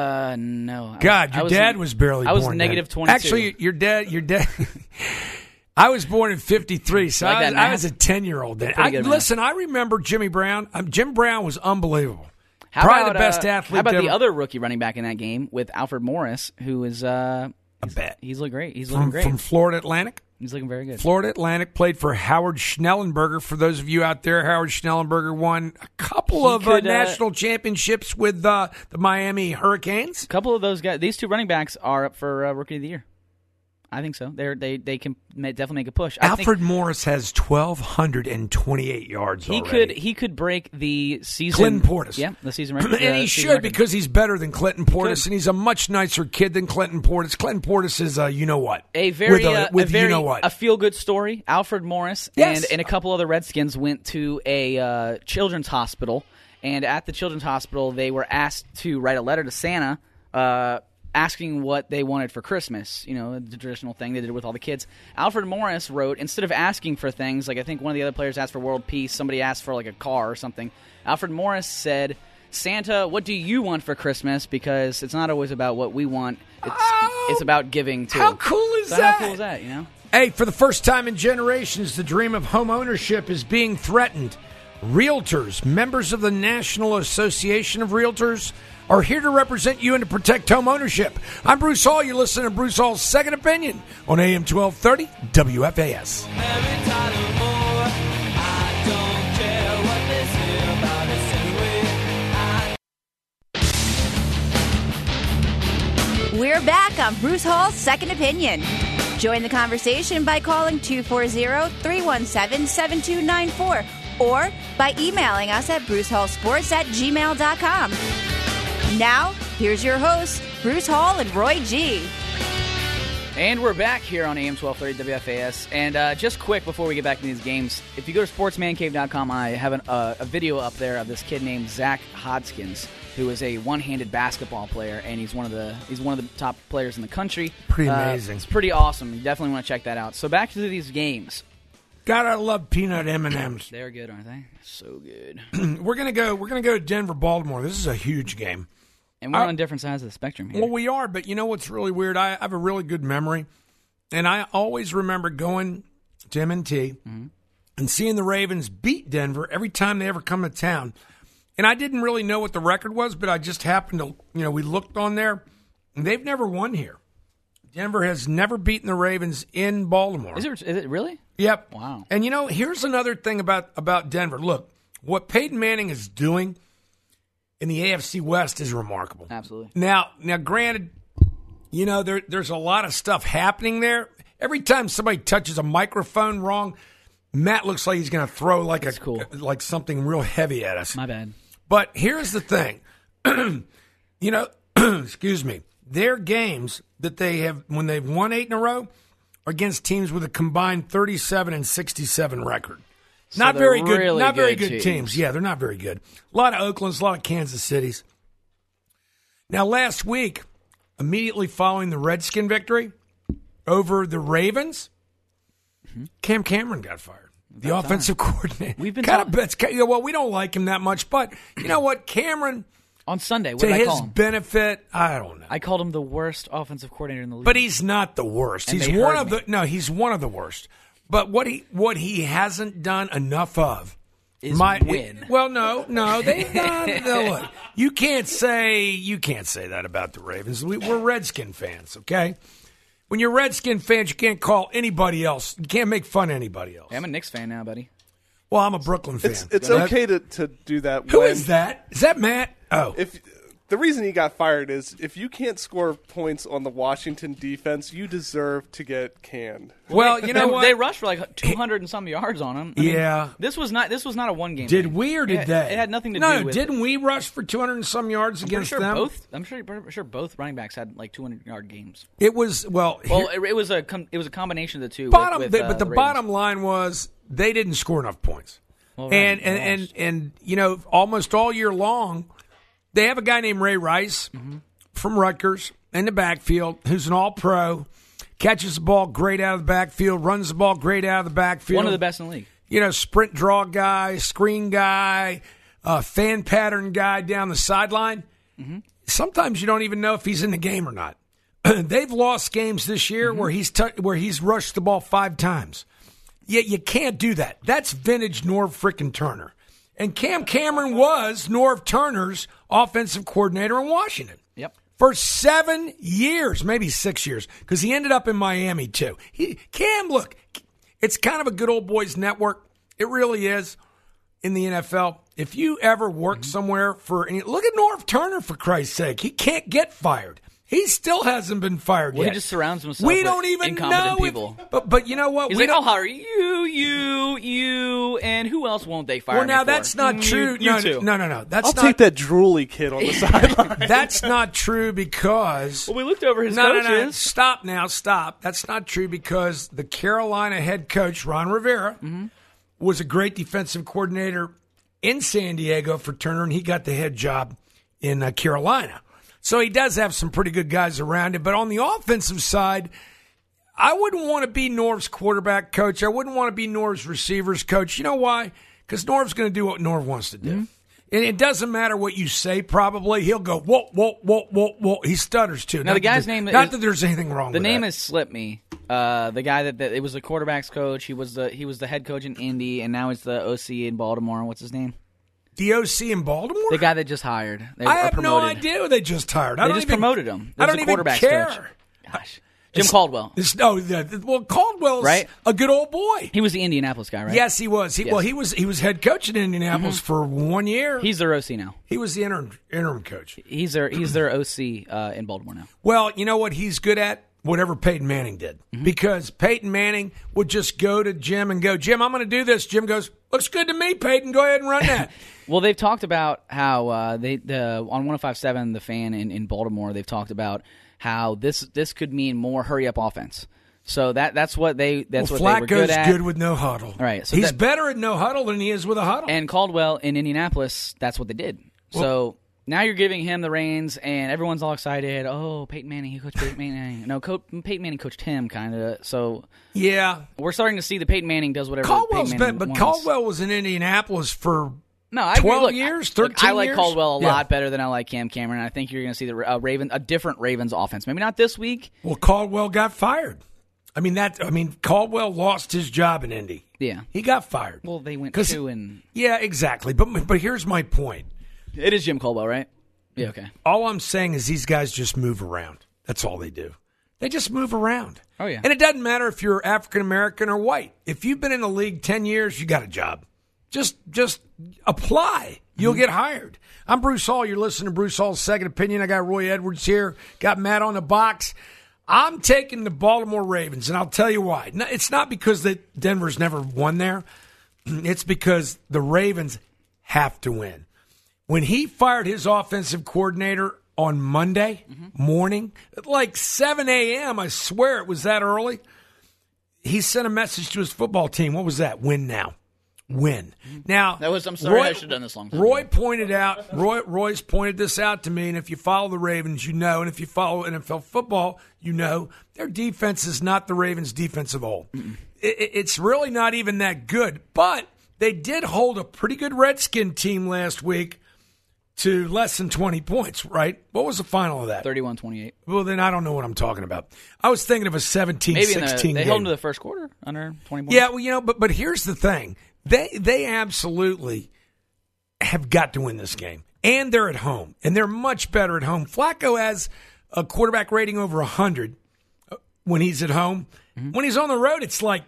No. God, your dad was barely born. I was negative 22. Actually, your dad. I was born in 53, so I was a 10-year-old then. Listen, I remember Jimmy Brown. Jim Brown was unbelievable. Probably the best athlete. How about the other rookie running back in that game with Alfred Morris, who is a bet. He's looking great. He's looking great. From Florida Atlantic? He's looking very good. Florida Atlantic, played for Howard Schnellenberger. For those of you out there, Howard Schnellenberger won a couple of national championships with the Miami Hurricanes. A couple of those guys. These two running backs are up for Rookie of the Year. I think so. They can definitely make a push. Alfred Morris has 1,228 yards already. He could break the season. Clinton Portis. Yeah, the season record. And he should, because he's better than Clinton Portis, and he's a much nicer kid than Clinton Portis. Clinton Portis is a you-know-what. A very you-know-what. A feel-good story. Alfred Morris and a couple other Redskins went to a children's hospital, and at the children's hospital they were asked to write a letter to Santa asking what they wanted for Christmas, the traditional thing they did with all the kids. Alfred Morris wrote, instead of asking for things, like I think one of the other players asked for world peace, somebody asked for like a car or something, Alfred Morris said, Santa, what do you want for Christmas? Because it's not always about what we want, it's about giving too. How cool is that? How cool is that, Hey, for the first time in generations, the dream of home ownership is being threatened. Realtors, members of the National Association of Realtors, are here to represent you and to protect home ownership. I'm Bruce Hall. You're listening to Bruce Hall's Second Opinion on AM 1230 WFAS. We're back on Bruce Hall's Second Opinion. Join the conversation by calling 240-317-7294 or by emailing us at brucehallsports@gmail.com. Now, here's your hosts, Bruce Hall and Roy G. And we're back here on AM 1230 WFAS. And just quick before we get back to these games, if you go to sportsmancave.com, I have a video up there of this kid named Zach Hodgkins, who is a one-handed basketball player, and he's one of the top players in the country. Pretty amazing. It's pretty awesome. You definitely want to check that out. So back to these games. God, I love peanut M&Ms. They're good, aren't they? So good. We're gonna go to Denver, Baltimore. This is a huge game. And we're on different sides of the spectrum here. Well, we are, but you know what's really weird? I have a really good memory, and I always remember going to M&T and seeing the Ravens beat Denver every time they ever come to town. And I didn't really know what the record was, but I just happened to, we looked on there, and they've never won here. Denver has never beaten the Ravens in Baltimore. Is it really? Yep. Wow. And, here's another thing about Denver. Look, what Peyton Manning is doing in the AFC West is remarkable. Absolutely. Now, granted, there's a lot of stuff happening there. Every time somebody touches a microphone wrong, Matt looks like he's going to throw like something real heavy at us. My bad. But here's the thing. Excuse me. Their games that they have, when they've won 8 in a row, are against teams with a combined 37-67 record. So not very good. Really not very good teams. Yeah, they're not very good. A lot of Oaklands, a lot of Kansas Cities. Now, last week, immediately following the Redskin victory over the Ravens, Cam Cameron got fired. The offensive coordinator. We've been well, we don't like him that much, but you know what, Cameron. On Sunday, what did I call him? To his benefit, I don't know. I called him the worst offensive coordinator in the league. But he's not the worst. And he's one of the worst. But what he hasn't done enough of is win. Look, you can't say that about the Ravens. We're Redskin fans, okay? When you're Redskin fans, you can't call anybody else. You can't make fun of anybody else. Hey, I'm a Knicks fan now, buddy. Well, I'm a Brooklyn fan. It's okay to do that. Who is that? Is that Matt? Oh. The reason he got fired is if you can't score points on the Washington defense, you deserve to get canned. Well, you know what? They rushed for like 200 and some yards on him. I mean, this was not a one game. Did we or did they? It had nothing to do with. No, didn't we rush for 200 and some yards against them? I'm sure both running backs had like 200-yard games. It was it was a combination of the two. But the bottom line was they didn't score enough points. Well, right. And almost all year long, they have a guy named Ray Rice from Rutgers in the backfield who's an all-pro, catches the ball great out of the backfield, runs the ball great out of the backfield. One of the best in the league. Sprint draw guy, screen guy, fan pattern guy down the sideline. Mm-hmm. Sometimes you don't even know if he's in the game or not. They've lost games this year where he's rushed the ball 5 times. Yet you can't do that. That's vintage Norv frickin' Turner. And Cam Cameron was Norv Turner's offensive coordinator in Washington. Yep. For 7 years, maybe 6 years, because he ended up in Miami too. Look, it's kind of a good old boys network. It really is in the NFL. If you ever work somewhere look at Norv Turner, for Christ's sake. He can't get fired. He still hasn't been fired yet. He just surrounds himself we with don't even incompetent know people. But you know what? He's like, I'll hire you, and who else won't they fire? Well, now me for? that's not true. You too. No. I'll take that drooly kid on the sideline. That's not true because. Well, we looked over his coaches. No. Stop now. Stop. That's not true because the Carolina head coach Ron Rivera was a great defensive coordinator in San Diego for Turner, and he got the head job in Carolina. So he does have some pretty good guys around him. But on the offensive side, I wouldn't want to be Norv's quarterback coach. I wouldn't want to be Norv's receivers coach. You know why? Because Norv's going to do what Norv wants to do. Mm-hmm. And it doesn't matter what you say, probably. He'll go, whoa. He stutters, too. Now, the guy's name is... Not that there's anything wrong with that. The name has slipped me. The guy that it was the quarterback's coach. He was the head coach in Indy, and now he's the OC in Baltimore. What's his name? The OC in Baltimore? The guy that just hired. I have no idea who they just hired. They just promoted him. I don't even care. Coach. Gosh. Jim Caldwell. Well, Caldwell's right? a good old boy. He was the Indianapolis guy, right? Yes, he was. He was head coach in Indianapolis for 1 year. He's their OC now. He was the interim coach. He's their OC in Baltimore now. Well, you know what he's good at? Whatever Peyton Manning did. Because Peyton Manning would just go to Jim and go, Jim, I'm going to do this. Jim goes, looks good to me, Peyton. Go ahead and run that. Well, they've talked about how on 105.7 The Fan in Baltimore, they've talked about how this could mean more hurry-up offense. So that's what they were good at. Flacco's good with no huddle. Right. So he's better at no huddle than he is with a huddle. And Caldwell in Indianapolis, that's what they did. Well, so now you're giving him the reins, and everyone's all excited. Oh, Peyton Manning, he coached Peyton Manning. No, Peyton Manning coached him, kind of. So yeah, we're starting to see that Peyton Manning does whatever Caldwell's Peyton Manning but wants. Caldwell was in Indianapolis for 12 years, 13 years. I like Caldwell a lot better than I like Cam Cameron. I think you're going to see a different Ravens offense. Maybe not this week. Well, Caldwell got fired. Caldwell lost his job in Indy. Yeah, he got fired. Well, they went 2 and yeah, exactly. But here's my point. It is Jim Caldwell, right? Yeah, okay. All I'm saying is these guys just move around. That's all they do. They just move around. Oh, yeah. And it doesn't matter if you're African-American or white. If you've been in the league 10 years, you got a job. Just apply. You'll get hired. I'm Bruce Hall. You're listening to Bruce Hall's Second Opinion. I got Roy Edwards here. Got Matt on the box. I'm taking the Baltimore Ravens, and I'll tell you why. It's not because that Denver's never won there. It's because the Ravens have to win. When he fired his offensive coordinator on Monday morning, at like 7 a.m., I swear it was that early, he sent a message to his football team. What was that? Win now. Win. Now, I'm sorry I should have done this long time. Roy's pointed this out to me, and if you follow the Ravens, you know, and if you follow NFL football, you know, their defense is not the Ravens' defense of old. It's really not even that good, but they did hold a pretty good Redskin team last week to less than 20 points, right? What was the final of that? 31-28. Well, then I don't know what I'm talking about. I was thinking of a 17-16 game. They held them to the first quarter under 20 points. Yeah, well, you know, but here's the thing. They absolutely have got to win this game. And they're at home. And they're much better at home. Flacco has a quarterback rating over 100 when he's at home. When he's on the road, it's like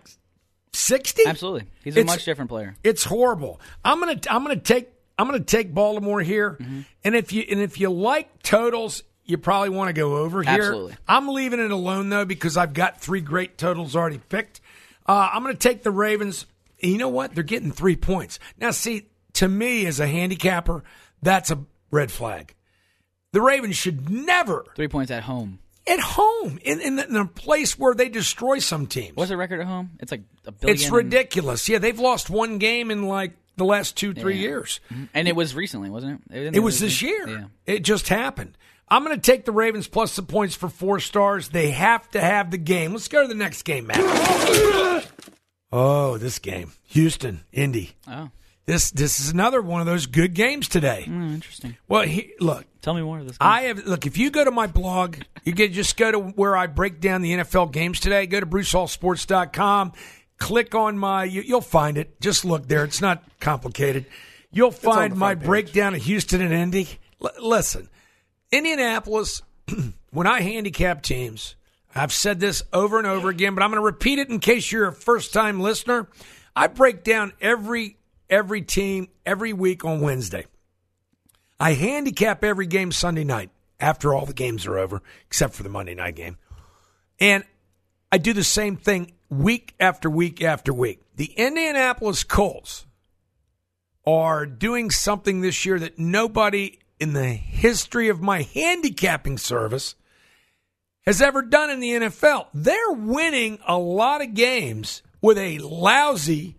60. Absolutely. He's a much different player. It's horrible. I'm gonna take Baltimore here. And if you like totals, you probably want to go over here. Absolutely. I'm leaving it alone though because I've got 3 great totals already picked. I'm going to take the Ravens. And you know what? They're getting 3 points. Now, see, to me as a handicapper, that's a red flag. The Ravens should never 3 points at home. At home, in a place where they destroy some teams. What's the record at home? It's like $1 billion. It's ridiculous. Yeah, they've lost 1 game in like the last 2-3 years. And it was recently, wasn't it? It was this year. Yeah. It just happened. I'm going to take the Ravens plus the points for 4 stars. They have to have the game. Let's go to the next game, Matt. Oh, this game. Houston, Indy. Oh. This is another one of those good games today. Interesting. Well, look. Tell me more of this game. Look, if you go to my blog, you can just go to where I break down the NFL games today. Go to BruceHallSports.com. Click on you'll find it. Just look there. It's not complicated. You'll find my breakdown of Houston and Indy. Listen, Indianapolis, when I handicap teams, I've said this over and over again, but I'm going to repeat it in case you're a first-time listener. I break down every team every week on Wednesday. I handicap every game Sunday night. after all the games are over, except for the Monday night game. And I do the same thing week after week after week. The Indianapolis Colts are doing something this year that nobody in the history of my handicapping service has ever done in the NFL. They're winning a lot of games with a lousy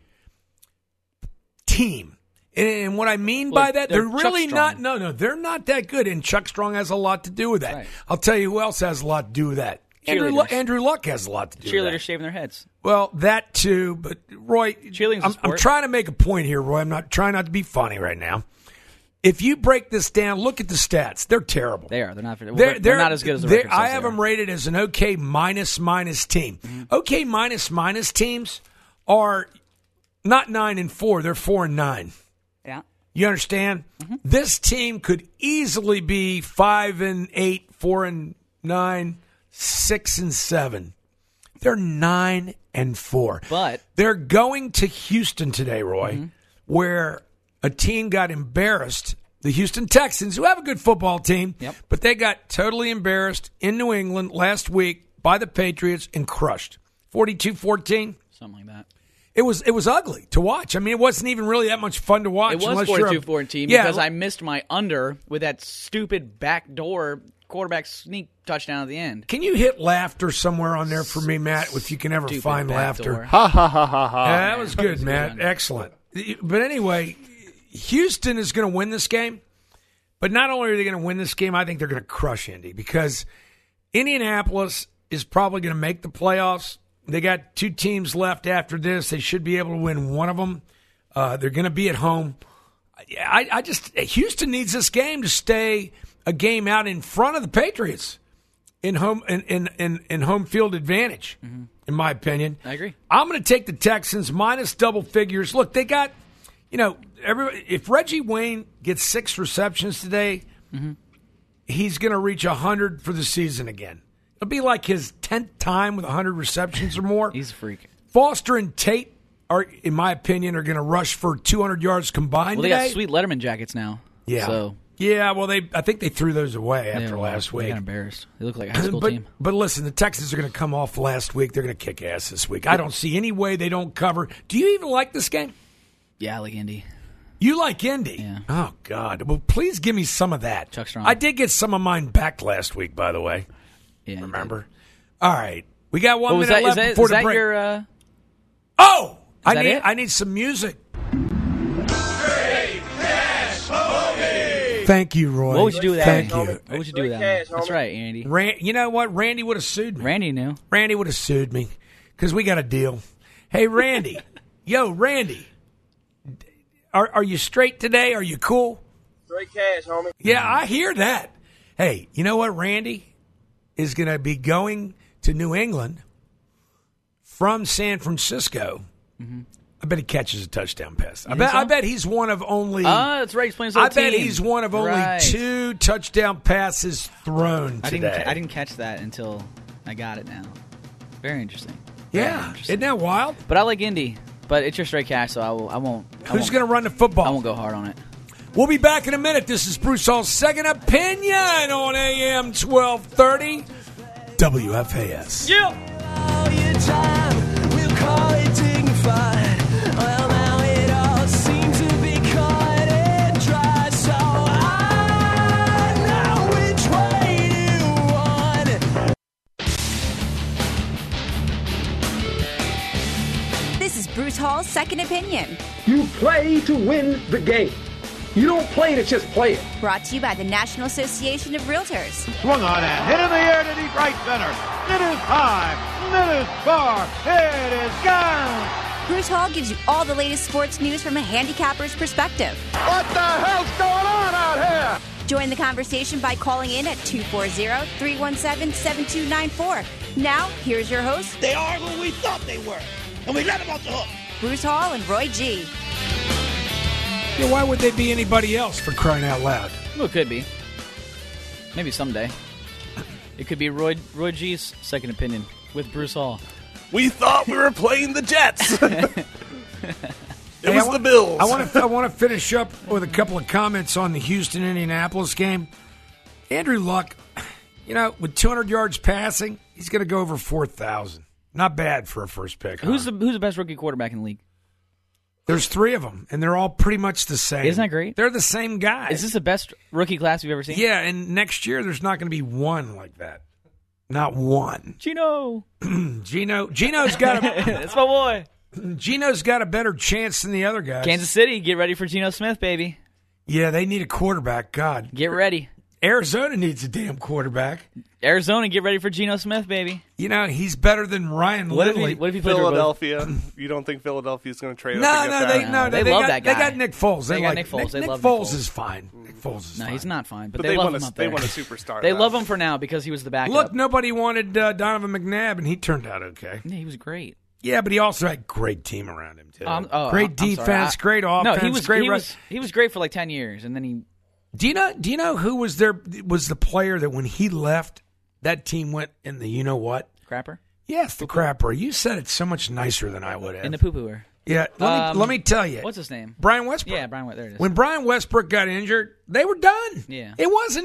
team. And what I mean by that, they're really not, they're not that good. And Chuck Strong has a lot to do with that. Right. I'll tell you who else has a lot to do with that. Andrew Luck has a lot to do with that. Cheerleaders shaving their heads. Well, that too, but Roy, I'm trying to make a point here, Roy. I'm not trying not to be funny right now. If you break this down, look at the stats. They're terrible. They are. They're not as good as the record says I have them rated as an OK minus team. Mm-hmm. OK minus teams are not 9-4. They're 4-9. Yeah. You understand? Mm-hmm. This team could easily be 5-8, 4-9, 6-7. They're 9-4. But they're going to Houston today, Roy, where a team got embarrassed. The Houston Texans, who have a good football team, but they got totally embarrassed in New England last week by the Patriots and crushed. 42-14. Something like that. It was ugly to watch. I mean, it wasn't even really that much fun to watch. It was 42-14 because I missed my under with that stupid backdoor quarterback sneak touchdown at the end. Can you hit laughter somewhere on there for me, Matt, if you can ever find laughter? Ha, ha, ha, ha, ha. Yeah, that was good, Matt. Excellent. But anyway, Houston is going to win this game. But not only are they going to win this game, I think they're going to crush Indy because Indianapolis is probably going to make the playoffs. They got 2 teams left after this. They should be able to win one of them. They're going to be at home. Houston needs this game to stay a game out in front of the Patriots in home field advantage, in my opinion. I agree. I'm going to take the Texans minus double figures. Look, they got, if Reggie Wayne gets 6 receptions today, he's going to reach 100 for the season again. It'll be like his 10th time with 100 receptions or more. He's a freak. Foster and Tate are, in my opinion, are going to rush for 200 yards combined today. They got sweet Letterman jackets now. Yeah. So. Yeah, well, I think they threw those away after last week. They got embarrassed. They look like a high school team. But listen, the Texans are going to come off last week. They're going to kick ass this week. I don't see any way they don't cover. Do you even like this game? Yeah, I like Indy. You like Indy? Yeah. Oh, God. Well, please give me some of that. Chuck Strong. I did get some of mine back last week, by the way. Yeah. Remember? All right. We got 1 minute left before the break. Your, I need some music. Thank you, Roy. What would you do with that? Thank you. What would you do with that? That's right, Andy. You know what? Randy would have sued me. Randy knew. Randy would have sued me because we got a deal. Hey, Randy. Yo, Randy. Are you straight today? Are you cool? Straight cash, homie. Yeah, I hear that. Hey, you know what? Randy is going to be going to New England from San Francisco. I bet he catches a touchdown pass. I bet he's one of only. That's right. He's playing his old team. bet he's one of only 2 touchdown passes thrown today. I didn't catch that until I got it now. Very interesting. Isn't that wild? But I like Indy. But it's your straight cash, so I won't. Who's going to run the football? I won't go hard on it. We'll be back in a minute. This is Bruce Hall's Second Opinion on AM 1230 WFAS. Yeah. This is Bruce Hall's Second Opinion. You play to win the game. You don't play to just play it. Brought to you by the National Association of Realtors. Swung on and hit in the air to deep right center. It is high. It is far. It is gone. Bruce Hall gives you all the latest sports news from a handicapper's perspective. What the hell's going on out here? Join the conversation by calling in at 240-317-7294. Now, here's your host. They are who we thought they were, and we let them off the hook. Bruce Hall and Roy G. Yeah, why would they be anybody else, for crying out loud? Well, it could be. Maybe someday. It could be Roy G's Second Opinion with Bruce Hall. We thought we were playing the Jets. It was the Bills. I want to finish up with a couple of comments on the Houston-Indianapolis game. Andrew Luck, with 200 yards passing, he's going to go over 4,000. Not bad for a first pick. Who's the best rookie quarterback in the league? There's 3 of them, and they're all pretty much the same. Isn't that great? They're the same guys. Is this the best rookie class you've ever seen? Yeah, and next year there's not going to be one like that. Not one. Gino's got a that's my boy. Gino's got a better chance than the other guys. Kansas City, get ready for Geno Smith, baby. Yeah, they need a quarterback. God. Get ready. Arizona needs a damn quarterback. Arizona, get ready for Geno Smith, baby. He's better than Ryan Lindley. What if he played Philadelphia? You don't think Philadelphia's going to trade? They love that guy. They got Nick Foles. They got Nick Foles. Nick Foles is fine. Nick Foles is fine. No, he's not fine. But they love him up there. They want a superstar. They love him for now because he was the backup. Look, nobody wanted Donovan McNabb, and he turned out okay. Yeah, he was great. Yeah, but he also had a great team around him too. Great defense, great offense. No, he was great for like 10 years, and then he. Do you know who was the player that when he left, that team went in the what? Crapper? Yes, the crapper. You said it so much nicer than I would have. In the poo-pooer. Yeah, let me tell you. What's his name? Brian Westbrook. Yeah, Brian Westbrook. There it is. When Brian Westbrook got injured, they were done. Yeah. It wasn't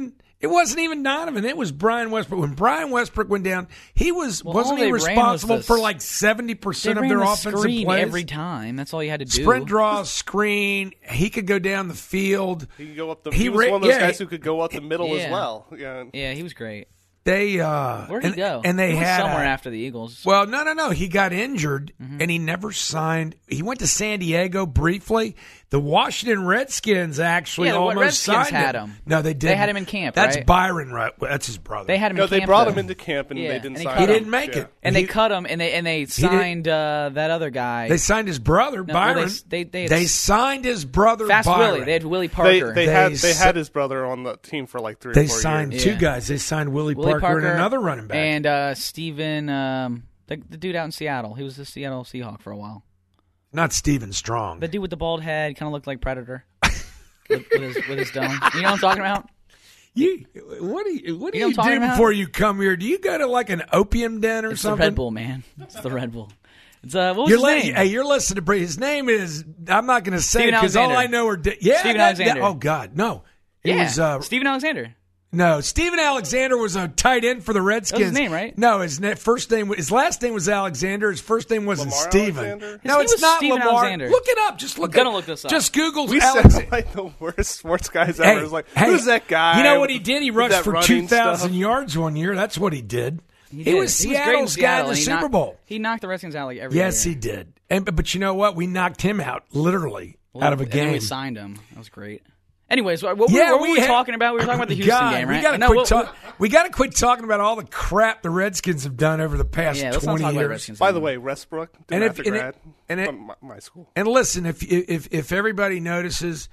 even Donovan. It was Brian Westbrook. When Brian Westbrook went down, wasn't he responsible for like 70% of their offensive screen plays every time. That's all you had to do. Sprint draw, screen. He could go down the field. He could go up he was one of those guys who could go up the middle as well. Yeah, he was great. Where'd he go? And they had somewhere after the Eagles. Well, no. He got injured and he never signed. He went to San Diego briefly. The Washington Redskins actually almost signed him. No, they didn't. They had him in camp. That's right? Byron, right? That's his brother. They had him. In camp, they brought him into camp and they didn't sign him. He didn't make it, and they cut him. And they signed that other guy. They signed his brother, Byron. They signed his brother, Fast Byron. Willie. They had Willie Parker. They had his brother on the team for like 3 or 4 years. They signed 2 guys. They signed Willie Parker and another running back, and Steven, the dude out in Seattle. He was the Seattle Seahawk for a while. Not Steven Strong. The dude with the bald head, kind of looked like Predator with his dome. You know what I'm talking about? What do you do before you come here? Do you go to like an opium den or something? It's the Red Bull, man. It's the Red Bull. It's what was his name? Hey, you're listening to his name is. I'm not going to say because all I know are. Steven Alexander. Oh God, no. It was Steven Alexander. No, Steven Alexander was a tight end for the Redskins. That was his name, right? No, his last name was Alexander. His first name wasn't Steven. No, it's not Steven Lamar. Alexander. Look it up. Just look. I'm gonna look this up. Just Google. We sound like the worst sports guys ever. It's like, who's that guy? You know what he did? He rushed for 2,000 yards one year. That's what he did. He was Seattle's guy in the Super Bowl. He knocked the Redskins out like every year. Yes, he did. But you know what? We knocked him out literally out of a game. And we signed him. That was great. Anyways, what were we talking about? We were talking about the Houston game, right? We got to quit talking about all the crap the Redskins have done over the past 20 years. By the way, Westbrook, grad my school. And listen, if everybody notices,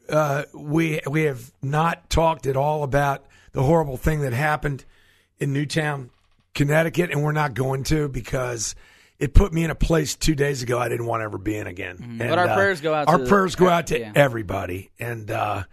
we have not talked at all about the horrible thing that happened in Newtown, Connecticut, and we're not going to because it put me in a place 2 days ago I didn't want to ever be in again. Mm-hmm. And, but our prayers go out. To everybody, and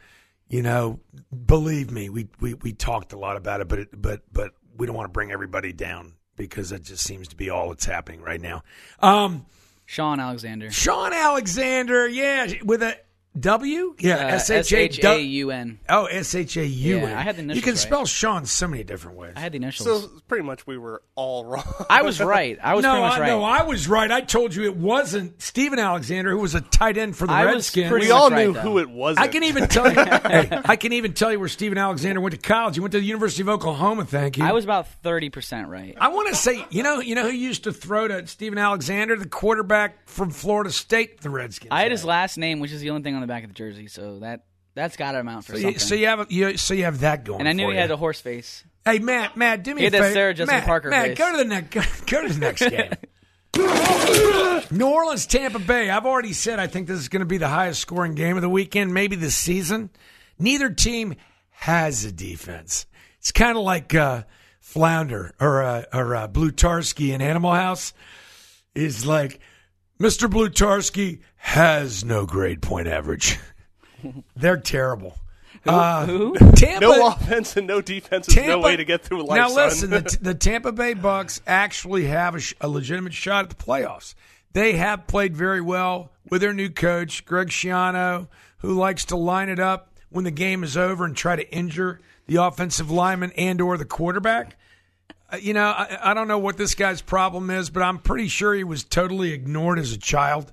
believe me, we talked a lot about it, but we don't want to bring everybody down because that just seems to be all that's happening right now. Sean Alexander, yeah, with a W? Yeah, Shaun. Oh, Shaun. Yeah, I had the initials. You can spell right. Sean so many different ways. I had the initials. So pretty much we were all wrong. I was right. I was pretty much right. No, I was right. I told you it wasn't Steven Alexander, who was a tight end for the Redskins. We all knew who it was. I can even tell you. I can even tell you where Steven Alexander went to college. He went to the University of Oklahoma. Thank you. I was about 30% right. I want to say, you know who used to throw to Steven Alexander, the quarterback from Florida State, the Redskins. I had his last name, which is the only thing on the back of the jersey. So that's got to amount for something. So you have that going. And I knew for he had a horse face. Hey Matt, do me a favor. That Sarah Jessica Parker face. Go to the next game. New Orleans, Tampa Bay. I've already said I think this is going to be the highest scoring game of the weekend, maybe this season. Neither team has a defense. It's kind of like Flounder or Blutarski in Animal House. Is like Mr. Blutarski has no grade point average. They're terrible. Who? Tampa, no offense and no defense is no way to get through life. Now listen, the Tampa Bay Bucks actually have a legitimate shot at the playoffs. They have played very well with their new coach, Greg Schiano, who likes to line it up when the game is over and try to injure the offensive lineman and or the quarterback. I don't know what this guy's problem is, but I'm pretty sure he was totally ignored as a child.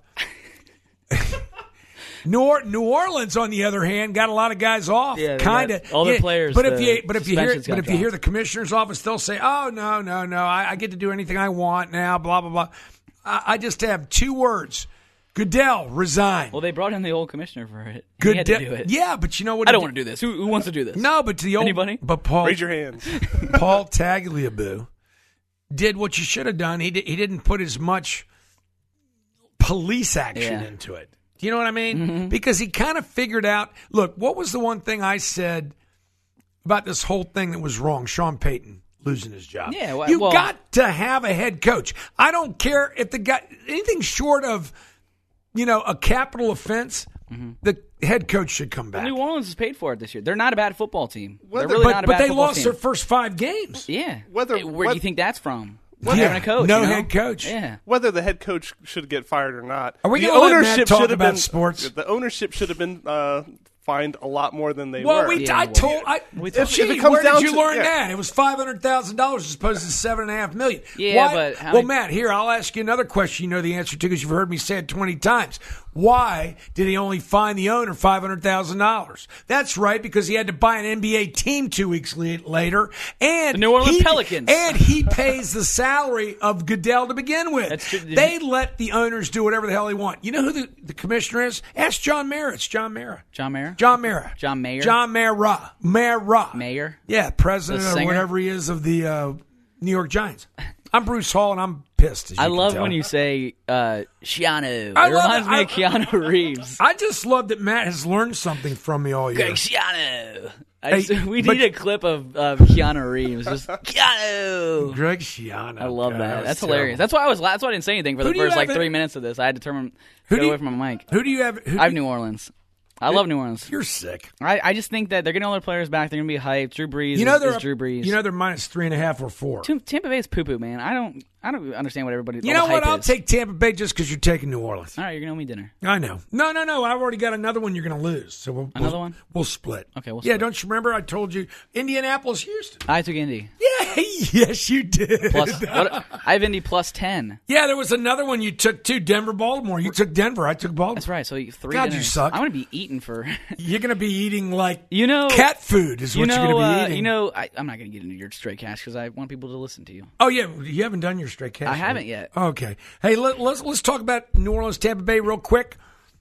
New Orleans, on the other hand, got a lot of guys off. Yeah, kind of all the players. But if you hear the commissioner's office, they'll say, "Oh no, I get to do anything I want now." Blah blah blah. I just have 2 words: Goodell resign. Well, they brought in the old commissioner for it. He had to do it. Yeah, but you know what? I don't want to do this. Who wants to do this? No, but anybody? But Paul, raise your hands. Paul Tagliabue did what you should have done. He didn't put as much police action into it. Do you know what I mean? Mm-hmm. Because he kind of figured out, look, what was the one thing I said about this whole thing that was wrong? Sean Payton losing his job. Yeah, you got to have a head coach. I don't care if the guy, anything short of, a capital offense, the head coach should come back. New Orleans has paid for it this year. They're not a bad football team. But they lost their first 5 games. Yeah. Where do you think that's from? Having a coach, head coach. Yeah. Whether the head coach should get fired or not, are we going to let Matt talk about sports? The ownership should have been fined a lot more than they were. Where did you learn that? It was $500,000 as opposed to $7.5 million. Yeah, but Matt, here I'll ask you another question. You know the answer to because you've heard me say it 20 times. Why did he only fine the owner $500,000? That's right, because he had to buy an NBA team 2 weeks later, and the New Orleans Pelicans, and he pays the salary of Goodell to begin with. That's true. They let the owners do whatever the hell they want. You know who the commissioner is? Ask John Mara. It's John Mara. John Mara. John Mara. John Mayer. John Mara. Mayor. Yeah, president or whatever he is of the New York Giants. I'm Bruce Hall, and I'm pissed. I love when you say Keanu. It reminds me of Keanu Reeves. I just love that Matt has learned something from me all year. Greg Schiano. We need a clip of Keanu Reeves. Just Keanu. Greg Schiano. I love that. That's hilarious. That's why I didn't say anything for the first 3 minutes of this. I had to get away from my mic. Who do you have? I have New Orleans. I love New Orleans. You're sick. I just think that they're getting all their players back. They're going to be hyped. Drew Brees is Drew Brees. They're minus 3.5 or 4. Tampa Bay is poo-poo, man. I don't understand what everybody. You know what? I'll take Tampa Bay just because you're taking New Orleans. All right, you're going to owe me dinner. I know. No. I've already got another one you're going to lose. So another one? We'll split. Okay, we'll split. Yeah, don't you remember I told you Indianapolis, Houston? I took Indy. Yeah, yes, you did. I have Indy plus 10. Yeah, there was another one you took too. Denver, Baltimore. You took Denver. I took Baltimore. That's right. So 3 God, dinners. you suck. I'm going to be eating for. You're going to be eating like cat food is what you're going to be eating. I'm not going to get into your straight cash because I want people to listen to you. Oh yeah, you haven't done your straight cash. I haven't yet. Okay. Hey, let's talk about New Orleans, Tampa Bay real quick.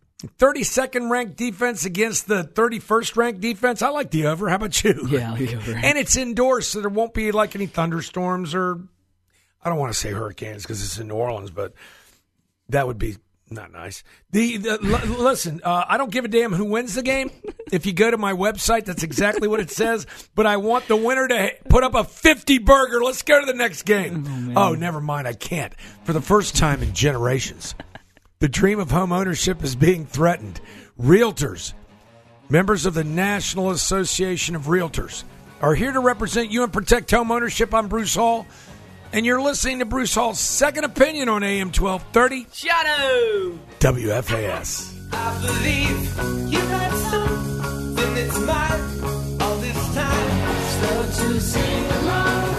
32nd ranked defense against the 31st ranked defense. I like the over. How about you? Yeah, I like the over. And it's indoors, so there won't be like any thunderstorms or I don't want to say hurricanes because it's in New Orleans, but that would be not nice. Listen, I don't give a damn who wins the game. If you go to my website, that's exactly what it says. But I want the winner to put up a 50 burger. Let's go to the next game. Oh, never mind. I can't. For the first time in generations, the dream of home ownership is being threatened. Realtors, members of the National Association of Realtors, are here to represent you and protect home ownership. I'm Bruce Hall. And you're listening to Bruce Hall's Second Opinion on AM 1230. Shadow! WFAS. I believe you had something that's mine all this time. Slow to sing along.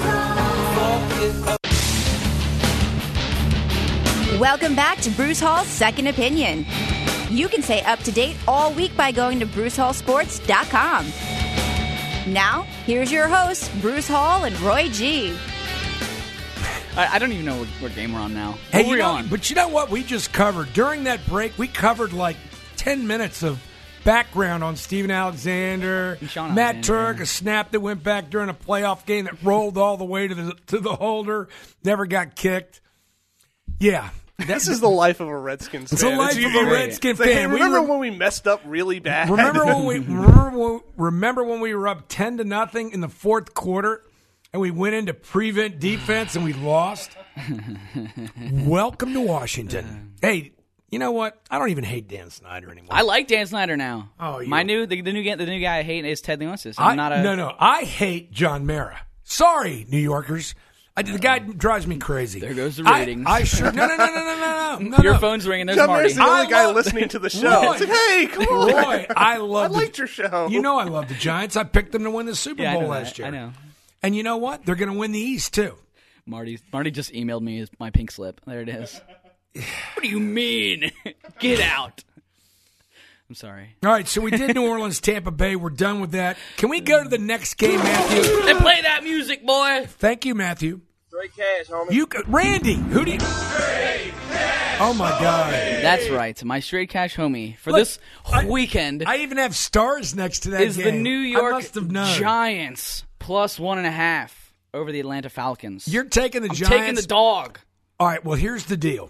Welcome back to Bruce Hall's Second Opinion. You can stay up to date all week by going to BruceHallSports.com. Now, here's your hosts, Bruce Hall and Roy G. I don't even know what game we're on now. Hey, we're on. But you know what we just covered? During that break, we covered like 10 minutes of background on Steven Alexander, Matt Turk, a snap that went back during a playoff game that rolled all the way to the holder, never got kicked. Yeah. This is the life of a Redskins fan. It's the life of a Redskins fan. Hey, remember when we messed up really bad? Remember when we were up 10-0 in the fourth quarter? And we went into prevent defense and we lost. Welcome to Washington. Hey, you know what? I don't even hate Dan Snyder anymore. I like Dan Snyder now. Oh, the new guy I hate is Ted Leonsis. No. I hate John Mara. Sorry, New Yorkers. The guy drives me crazy. There goes the ratings. I sure. No. Your phone's ringing. There's John Marty. Mayer's the only guy listening to the show. Roy, It's like, hey, come on. Roy, I liked your show. You know I love the Giants. I picked them to win the Super Bowl last year. I know. And you know what? They're going to win the East, too. Marty just emailed me my pink slip. There it is. What do you mean? Get out. I'm sorry. All right, so we did New Orleans, Tampa Bay. We're done with that. Can we go to the next game, Matthew? And play that music, boy. Thank you, Matthew. Straight cash, homie. Randy, who do you... Straight cash. Oh, my God. That's right. My straight cash homie for this weekend. I even have stars next to that is game. the New York I must have known. Giants plus 1.5 over the Atlanta Falcons. You're taking the Giants? Taking the dog. All right, well, here's the deal.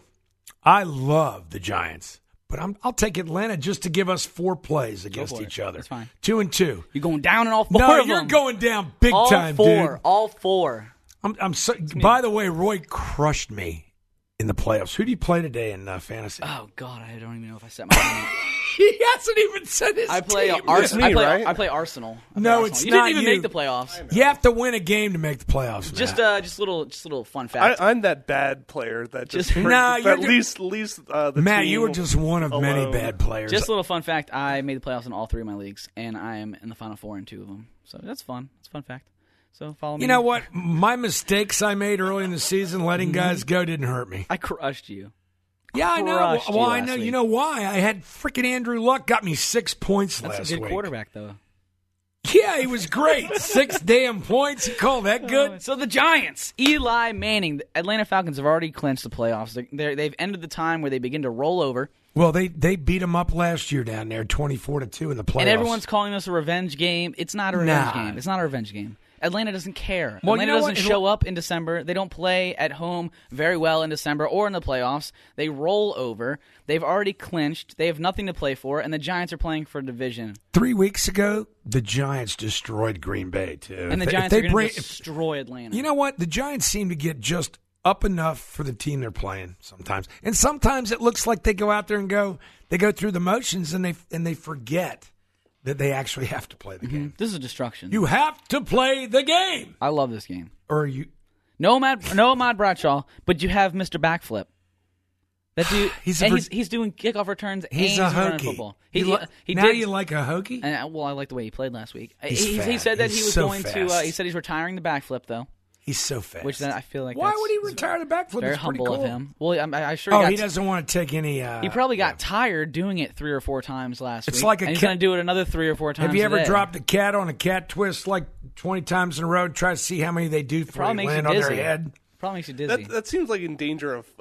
I love the Giants, but I'll take Atlanta just to give us 4 plays against each other. That's fine. 2-2. You're going down in all 4 no, of them. you're going down big all time, 4, dude. All 4. I'm so, by the way, Roy crushed me in the playoffs. Who do you play today in fantasy? Oh, God, I don't even know if I set my team. He hasn't even said his I play team. Arsenal. right? I play Arsenal. No, it's you not didn't even you. make the playoffs. You have to win a game to make the playoffs, man. Just a little fun fact. I'm that bad player that just No, you're leaves the Matt, team you were just one of many alone. bad players. Just a little fun fact. I made the playoffs in all 3 of my leagues, and I am in the Final 4 in 2 of them. So that's fun. It's a fun fact. So follow me. You know what? My mistakes I made early in the season, letting guys go, didn't hurt me. I crushed you. Yeah, I know. Crushed you Well, I last know. week. You know why? I had freaking Andrew Luck got me 6 points That's last a good week. quarterback, though. Yeah, he was great. 6 damn points. You call that good? So the Giants, Eli Manning, the Atlanta Falcons have already clinched the playoffs. They've ended the time where they begin to roll over. Well, they beat them up last year down there, 24-2 in the playoffs. And everyone's calling this a revenge game. It's not a revenge game. It's not a revenge game. Atlanta doesn't care. Well, Atlanta you know doesn't what? show up in December. They don't play at home very well in December or in the playoffs. They roll over. They've already clinched. They have nothing to play for, and the Giants are playing for a division. 3 weeks ago, the Giants destroyed Green Bay, too. And the Giants are going to destroy Atlanta. You know what? The Giants seem to get just up enough for the team they're playing sometimes. And sometimes it looks like they go out there and they go through the motions and they forget that they actually have to play the game. This is destruction. You have to play the game. I love this game. Or you No Ahmad Bradshaw, but you have Mr. Backflip. That dude, he's doing kickoff returns. He's and a running hokey. football. You like a hokey? Well, I like the way he played last week. He's He said that He's he was so going fast. to. He said he's retiring the backflip though. He's so fast. Which then I feel like why that's would he retire the backflip? very It's pretty humble cool. of him. Well, I sure. He doesn't want to take any. He probably got tired doing it 3 or 4 times last week. It's like and he's going to do it another 3 or 4 times. Have you ever today. dropped a cat on a cat twist like 20 times in a row and try to see how many they do before Probably you makes land you on dizzy. their head? Probably makes you dizzy. That seems like in danger of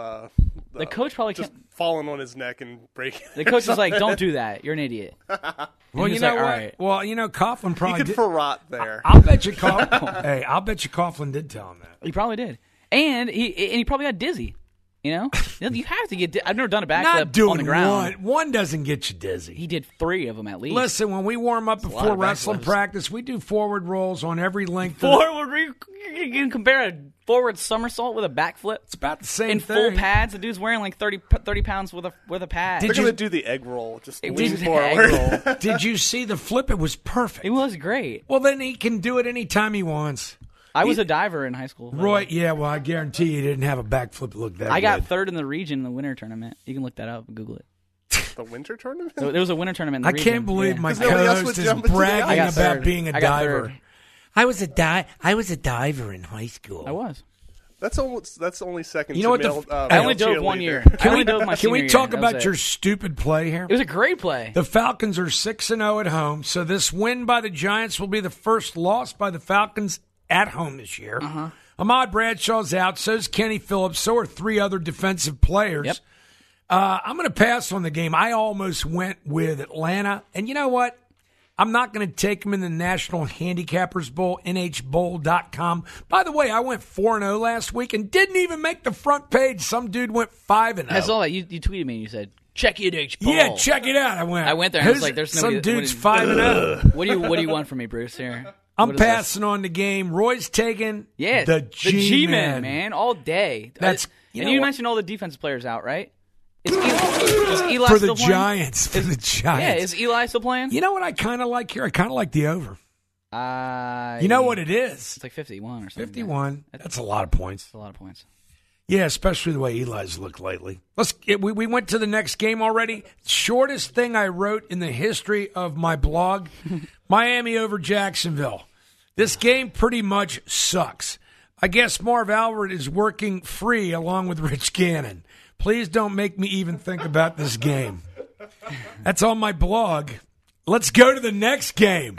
the coach probably just can't. falling on his neck and breaking. The coach is like, "Don't do that. You're an idiot." Well, you know what? Right. Well, you know, Coughlin probably He could did. Farrat there. I'll bet you Coughlin. Hey, I'll bet you Coughlin did tell him that. He probably did, and he probably got dizzy. You know, you have to get. I've never done a Not backflip doing on the ground. one doesn't get you dizzy. He did 3 of them at least. Listen, when we warm up a lot before of wrestling backflips. practice, we do forward rolls on every length. Of Forward, you can compare a forward somersault with a backflip. It's about the same in thing. full pads. The dude's wearing like 30 pounds with a pad. They're going to do the egg roll. Just lean Egg forward. roll. Did you see the flip? It was perfect. It was great. Well, then he can do it anytime he wants. I was a diver in high school. Roy, yeah, well, I guarantee you didn't have a backflip that looked that I got good. 3rd in the region in the winter tournament. You can look that up and Google it. The winter tournament? There was a winter tournament in the I region. can't believe Yeah. my nobody else co-host would is jump into the bragging I got about third. being a I got diver. third. I was a diver in high school. I was. That's only second. You know what? I only dove 1 year. I only dove my Can we senior talk year. That was about it. your stupid play here? It was a great play. The Falcons are 6-0 at home, so this win by the Giants will be the first loss by the Falcons at home this year. Uh-huh. Ahmad Bradshaw's out, so is Kenny Phillips, so are 3 other defensive players. Yep. I'm going to pass on the game. I almost went with Atlanta, and you know what? I'm not going to take them in the National Handicappers Bowl, NHBowl.com. By the way, I went 4-0 last week and didn't even make the front page. Some dude went 5-0. I saw that. You tweeted me and you said, check it, H. Paul. Yeah, check it out. I went there and I was like, there's some nobody. dude's 5-0. What do you want from me, Bruce? Here. I'm What is this? passing on the game. Roy's taking the G-Man, man, all day. That's and you mentioned all the defensive players out, right? Is Eli for still the playing? Giants. For the Giants. Yeah, is Eli still playing? You know what I kind of like here? I kind of like the over. You know what it is? It's like 51 or something. 51. That's a lot of points. That's a lot of points. Yeah, especially the way Eli's looked lately. We went to the next game already. Shortest thing I wrote in the history of my blog, Miami over Jacksonville. This game pretty much sucks. I guess Marv Albert is working free along with Rich Gannon. Please don't make me even think about this game. That's on my blog. Let's go to the next game.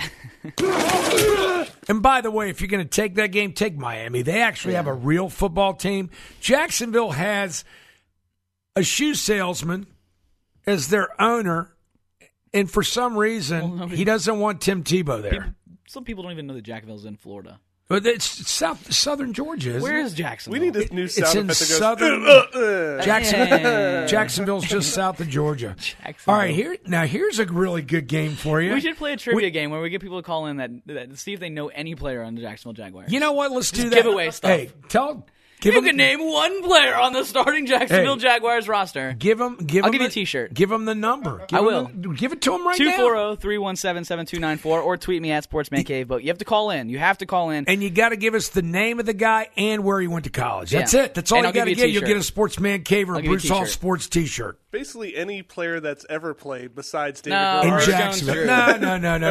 And by the way, if you're going to take that game, take Miami. They actually have a real football team. Jacksonville has a shoe salesman as their owner, and for some reason, he doesn't want Tim Tebow there. Some people don't even know that Jacksonville's in Florida. But it's southern Georgia, isn't Where it? is Jacksonville? We need this new sound It's in effect that southern goes, Jacksonville's just south of Georgia. All right, here's a really good game for you. We should play a trivia game where we get people to call in that see if they know any player on the Jacksonville Jaguars. You know what? Let's do that. Giveaway stuff. Hey, you can name one player on the starting Jacksonville Jaguars roster. I'll give you a T-shirt. Give them the number. I will. Give it to them right now. 240-317-7294 or tweet me at SportsmanCave. But you have to call in. And you got to give us the name of the guy and where he went to college. That's it. That's all you got to get. You'll get a Sportsman Cave or a Bruce Hall Sports T-shirt. Basically any player that's ever played besides David in Jacksonville. No.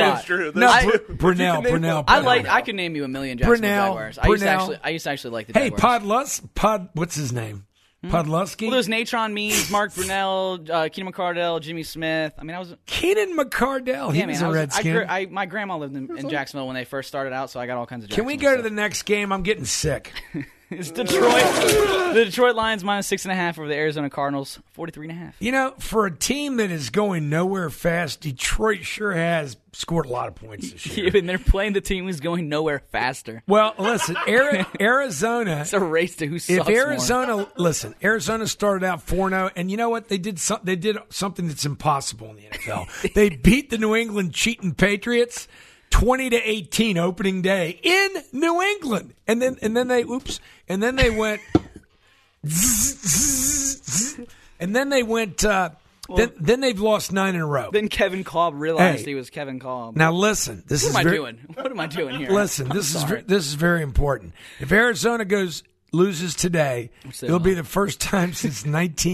Brunell. I can name you a million Jacksonville Jaguars. I used to actually like the Jaguars. What's his name? Podlusky? Well, there's Natron Means, Mark Brunell, Keenan McCardell, Jimmy Smith. Keenan McCardell. He was a Redskin. My grandma lived in Jacksonville when they first started out, so I got all kinds of Can we go to the next game? I'm getting sick. It's Detroit. The Detroit Lions minus 6.5 over the Arizona Cardinals, 43.5. You know, for a team that is going nowhere fast, Detroit sure has scored a lot of points this year. And they're playing the team who's going nowhere faster. Well, listen, Arizona. It's a race to who sucks more. Arizona started out 4-0, and you know what? They did something that's impossible in the NFL. They beat the New England cheating Patriots 20-18 opening day in New England, and then they went, then they've lost 9 in a row. Then Kevin Kolb realized he was Kevin Kolb. Now listen, What am I doing here? Listen, this is very important. If Arizona loses today, it'll be the first time since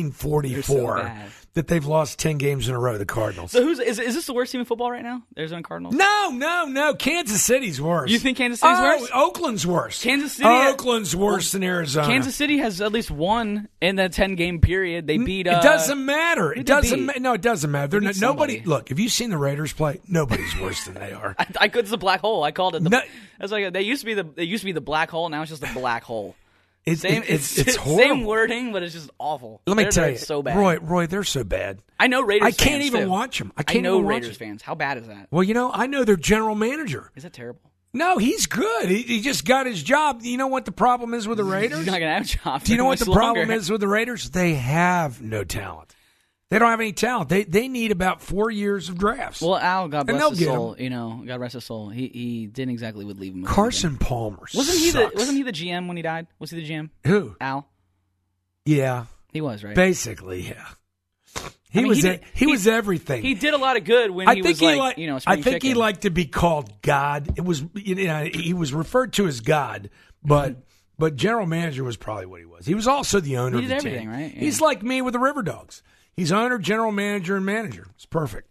1944 that they've lost 10 games in a row, the Cardinals. So is this the worst team in football right now? The Arizona Cardinals? No. Kansas City's worse. You think Kansas City's worse? Oakland's worse. Oakland's worse than Arizona. Kansas City has at least won in the 10-game period. They beat. It doesn't matter. It doesn't matter. Nobody. Look, have you seen the Raiders play? Nobody's worse than they are. It's the black hole. I called it. They used to be the black hole. Now it's just the black hole. It's horrible. Same wording, but it's just awful. Let me tell you, so bad. Roy, they're so bad. I know Raiders fans. I can't even watch them. I know Raiders fans. How bad is that? Well, I know their general manager. Is that terrible? No, he's good. He just got his job. You know what the problem is with the Raiders? He's not going to have a job. Do you know what the problem is with the Raiders? They have no talent. They don't have any talent. They need about 4 years of drafts. Well, Al, God bless his soul. God rest his soul. He didn't exactly leave him. Carson Palmer. Wasn't he the GM when he died? Was he the GM? Who? Al. Yeah, he was, right. Basically, yeah. He was everything. He did a lot of good when he was I think he liked to be called God. It was he was referred to as God, but general manager was probably what he was. He was also the owner of the everything, team. Right? Yeah. He's like me with the River Dogs. He's owner, general manager, and manager. It's perfect.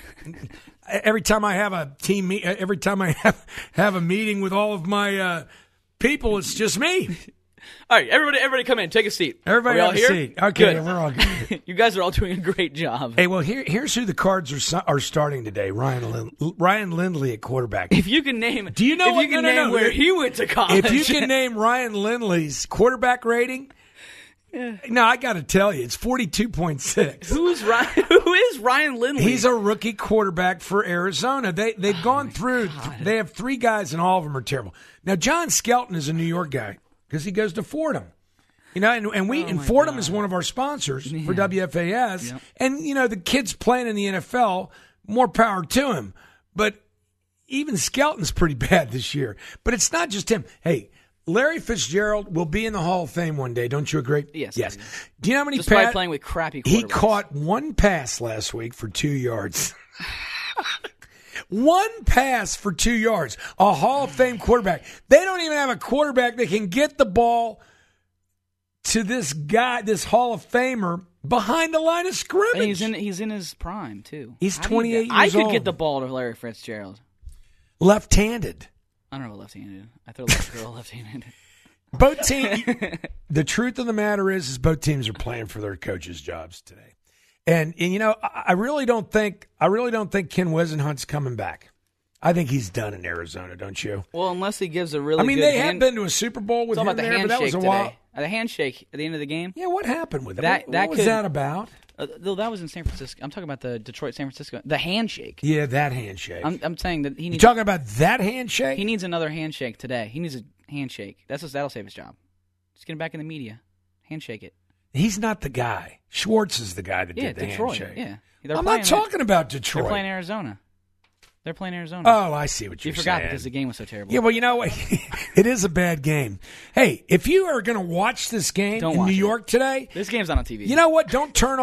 Every time I have a team every time I have a meeting with all of my people, it's just me. All right, everybody come in. Take a seat. Everybody have a seat. Okay, good. We're all good. You guys are all doing a great job. Hey, well, here's who the Cards are starting today. Ryan Lindley at quarterback. If you can name, where he went to college. If you can name Ryan Lindley's quarterback rating. Yeah. No, I got to tell you, it's 42.6. Who is Ryan Lindley? He's a rookie quarterback for Arizona. They've gone through. They have 3 guys, and all of them are terrible. Now, John Skelton is a New York guy because he goes to Fordham. And Fordham is one of our sponsors for WFAS. Yep. And the kid's playing in the NFL. More power to him. But even Skelton's pretty bad this year. But it's not just him. Hey. Larry Fitzgerald will be in the Hall of Fame one day. Don't you agree? Yes. Do you know how many passes? Just by playing with crappy quarterbacks. He caught 1 pass last week for 2 yards. One pass for 2 yards. A Hall of Fame quarterback. They don't even have a quarterback that can get the ball to this guy, this Hall of Famer, behind the line of scrimmage. And he's in his prime, too. He's 28 years old. I could get the ball to Larry Fitzgerald. Left-handed. I don't know about left-handed. I throw left-handed. Both teams. The truth of the matter is both teams are playing for their coaches' jobs today, and you know I really don't think Ken Wisenhunt's coming back. I think he's done in Arizona, don't you? Well, unless he gives a really. They have been to a Super Bowl with him there, but that was a while. The handshake at the end of the game. Yeah, what happened with it? What was that about? That was in San Francisco. I'm talking about the Detroit-San Francisco. The handshake. Yeah, that handshake. I'm saying that he needs. You're talking about that handshake? He needs another handshake today. He needs a handshake. That'll save his job. Just get him back in the media. Handshake it. He's not the guy. Schwartz is the guy that did the Detroit, handshake. Yeah, I'm not talking about Detroit. They're playing Arizona. They're playing Arizona. Oh, I see what you're saying. You forgot because the game was so terrible. Yeah, well, you know what? It is a bad game. Hey, if you are going to watch this game in New York today, this game's not on TV. You know what? Don't turn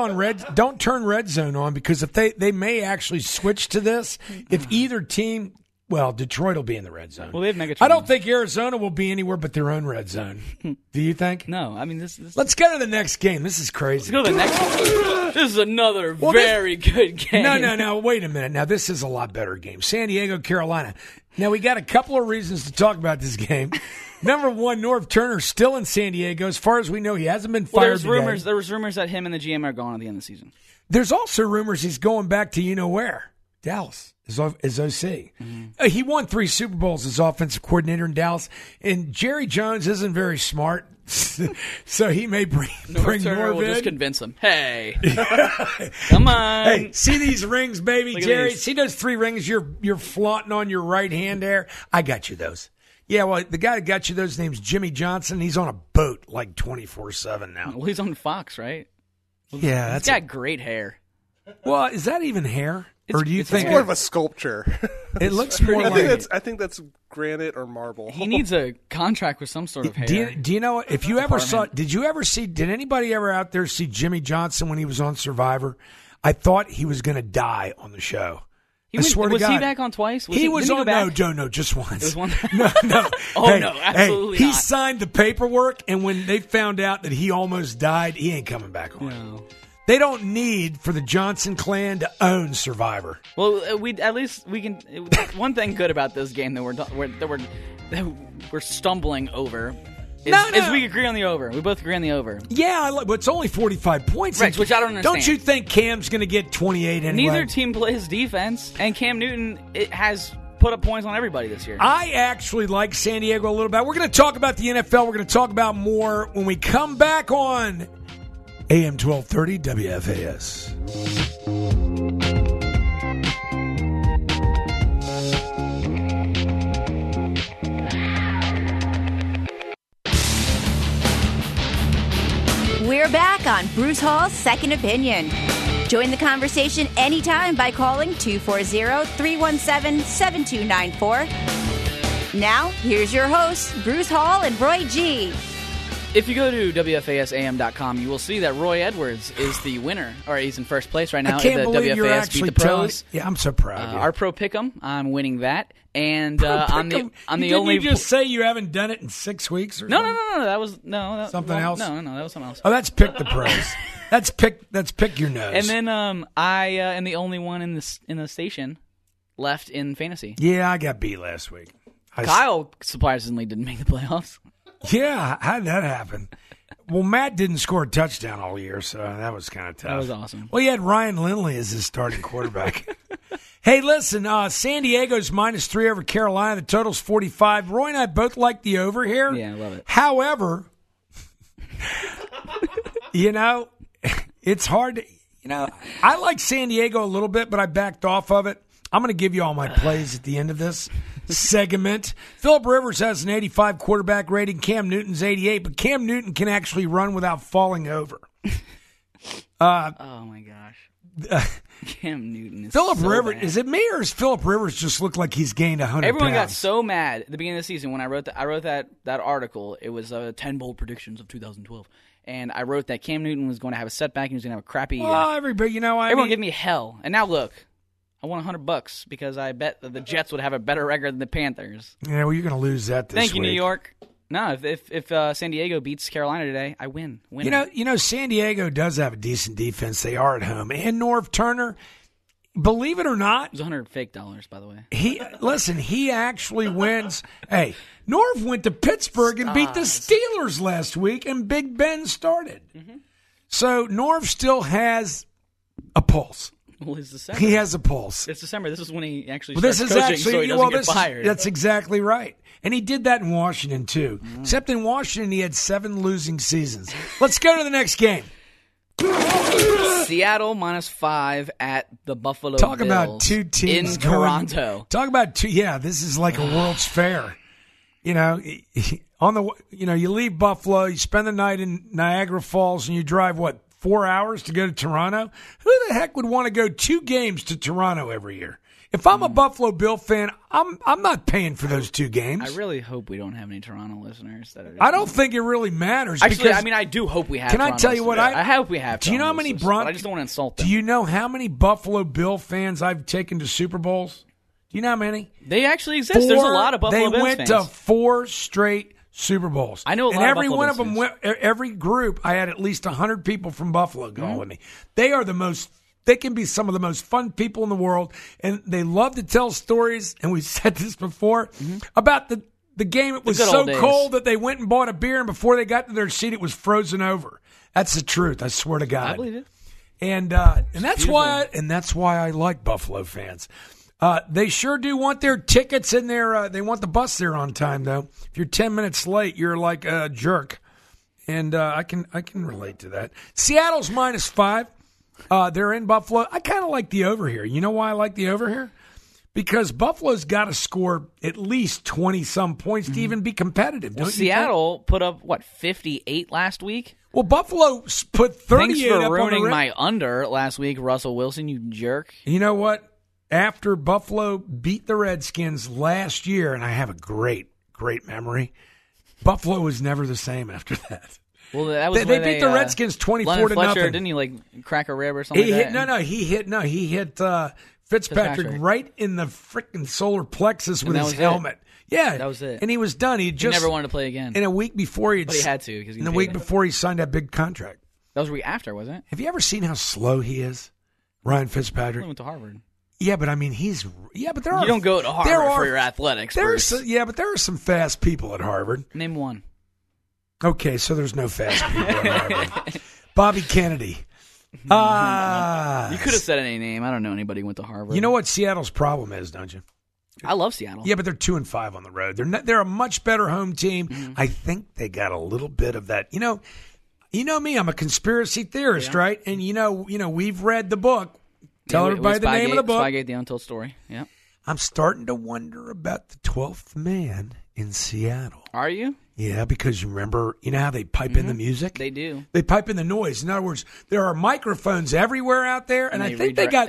Red Zone on, because if they may actually switch to this if either team. Well, Detroit will be in the red zone. Well, they have Megatron. I don't think Arizona will be anywhere but their own red zone. Do you think? No. I mean, Let's go to the next game. This is crazy. Let's go to the next one. This is another very good game. No. Wait a minute. Now, this is a lot better game. San Diego, Carolina. Now, we got a couple of reasons to talk about this game. Number one, Norv Turner's still in San Diego. As far as we know, he hasn't been fired today. There was rumors that him and the GM are gone at the end of the season. There's also rumors he's going back to you-know-where. Dallas is OC. Mm-hmm. He won 3 Super Bowls as offensive coordinator in Dallas, and Jerry Jones isn't very smart, so he may bring Norv will in. Just convince him. Hey, come on! Hey, see these rings, baby, Jerry? See those 3 rings you're flaunting on your right hand there? I got you those. Yeah, well, the guy that got you those name's Jimmy Johnson. He's on a boat like 24/7 now. Well, he's on Fox, right? Yeah, he's got great hair. Well, is that even hair? Or do you think it's more of a sculpture? It looks more like I think that's granite or marble. He needs a contract with some sort of hair. Do you know if you ever saw? Did anybody ever out there see Jimmy Johnson when he was on Survivor? I thought he was going to die on the show. I swear to God. Was he back on twice? He was on. No, just once. It was one. No. No, absolutely not. He signed the paperwork, and when they found out that he almost died, he ain't coming back on. No. They don't need for the Johnson clan to own Survivor. Well, at least we can. One thing good about this game that we're stumbling over is we agree on the over. We both agree on the over. Yeah, but it's only 45 points, right? Which I don't understand. Don't you think Cam's going to get 28 anyway? Neither team plays defense, and Cam Newton has put up points on everybody this year. I actually like San Diego a little bit. We're going to talk about the NFL. We're going to talk about more when we come back on AM 1230 WFAS. We're back on Bruce Hall's Second Opinion. Join the conversation anytime by calling 240-317-7294. Now, here's your hosts, Bruce Hall and Roy G. If you go to WFASAM.com, you will see that Roy Edwards is the winner, or he's in first place right now. I can't at the believe WFAS you're actually Beat the Pros. Yeah, I'm so proud of you. Our Pro Pick'em, I'm winning that. And I'm the only. Didn't you just say you haven't done it in 6 weeks or something? No. That was something else. No, that was something else. Oh, that's Pick the Pros. That's pick your nose. And then I am the only one in the station left in fantasy. Yeah, I got beat last week. Kyle surprisingly didn't make the playoffs. Yeah, how did that happen? Well, Matt didn't score a touchdown all year, so that was kind of tough. That was awesome. Well, he had Ryan Lindley as his starting quarterback. Hey, listen, San Diego's -3 over Carolina. The total's 45. Roy and I both like the over here. Yeah, I love it. However, it's hard to, I like San Diego a little bit, but I backed off of it. I'm going to give you all my plays at the end of this segment. Phillip Rivers has an 85 quarterback rating. Cam Newton's 88, but Cam Newton can actually run without falling over. Oh, my gosh. Cam Newton is Phillip so Rivers, bad. is it me or does Phillip Rivers just look like he's gained 100 Everyone pounds? got so mad at the beginning of the season when I wrote that article. It was 10 bold predictions of 2012. And I wrote that Cam Newton was going to have a setback and he was going to have a crappy year. Well, everybody, everyone gave me hell. And now look. I won $100 because I bet that the Jets would have a better record than the Panthers. Yeah, well, you're going to lose that this week. Thank you, New York. No, if San Diego beats Carolina today, I win. You know, San Diego does have a decent defense. They are at home. And Norv Turner, believe it or not, it was $100 fake, by the way. He actually wins. Hey, Norv went to Pittsburgh and beat the Steelers last week, and Big Ben started. Mm-hmm. So Norv still has a pulse. Well, it's December. He has a pulse. It's December. This is when he actually starts coaching, so he doesn't get fired. That's exactly right. And he did that in Washington, too. Mm. Except in Washington, he had 7 losing seasons. Let's go to the next game. Seattle -5 at the Buffalo Talk Bills about two teams in Toronto. Talk about two. Yeah, this is like a World's Fair. You know, you leave Buffalo, you spend the night in Niagara Falls, and you drive 4 hours to go to Toronto? Who the heck would want to go 2 games to Toronto every year? If I'm a Buffalo Bill fan, I'm not paying for those 2 games. I really hope we don't have any Toronto listeners. I don't think it really matters. Actually, I do hope we have. Can I tell you what I hope we have? Do you know how many I just don't want to insult them. Do you know how many Buffalo Bill fans I've taken to Super Bowls? Do you know how many? They actually exist. 4, there's a lot of Buffalo Bills fans. They went to 4 straight Super Bowls. I know a lot and every of one of them went, every group, I had at least 100 people from Buffalo going with me. They can be some of the most fun people in the world, and they love to tell stories, and we've said this before, about the game. It was so cold that they went and bought a beer, and before they got to their seat, it was frozen over. That's the truth, I swear to God. I believe it. And that's why I like Buffalo fans. They sure do want their tickets in there. They want the bus there on time, though. If you're 10 minutes late, you're like a jerk. And I can relate to that. Seattle's -5. They're in Buffalo. I kind of like the over here. You know why I like the over here? Because Buffalo's got to score at least 20-some points to even be competitive. Don't Seattle put up, 58 last week? Well, Buffalo put 38 Thanks for up ruining my under last week, Russell Wilson, you jerk. You know what? After Buffalo beat the Redskins last year, and I have a great, great memory, Buffalo was never the same after that. Well, that was they beat the Redskins 24-0. Didn't he crack a rib or something? He hit Fitzpatrick right in the freaking solar plexus with his helmet. Yeah, that was it. And he was done. He never wanted to play again. In a week before but he had to. In a week before he signed that big contract. That was a week after, wasn't it? Have you ever seen how slow he is, Ryan Fitzpatrick? He went to Harvard. Yeah, but I mean, but there are. You don't go to Harvard for your athletics. But there are some fast people at Harvard. Name one. Okay, so there's no fast people at Harvard. Bobby Kennedy. You could have said any name. I don't know anybody who went to Harvard. You know what Seattle's problem is, don't you? I love Seattle. Yeah, but they're 2-5 on the road. They're a much better home team. Mm-hmm. I think they got a little bit of that. You know me. I'm a conspiracy theorist, right? And you know, we've read the book. Tell everybody the name of the book. Spygate: The Untold Story. Yeah. I'm starting to wonder about the 12th man in Seattle. Are you? Yeah, because you remember, how they pipe in the music? They do. They pipe in the noise. In other words, there are microphones everywhere out there, and I think they got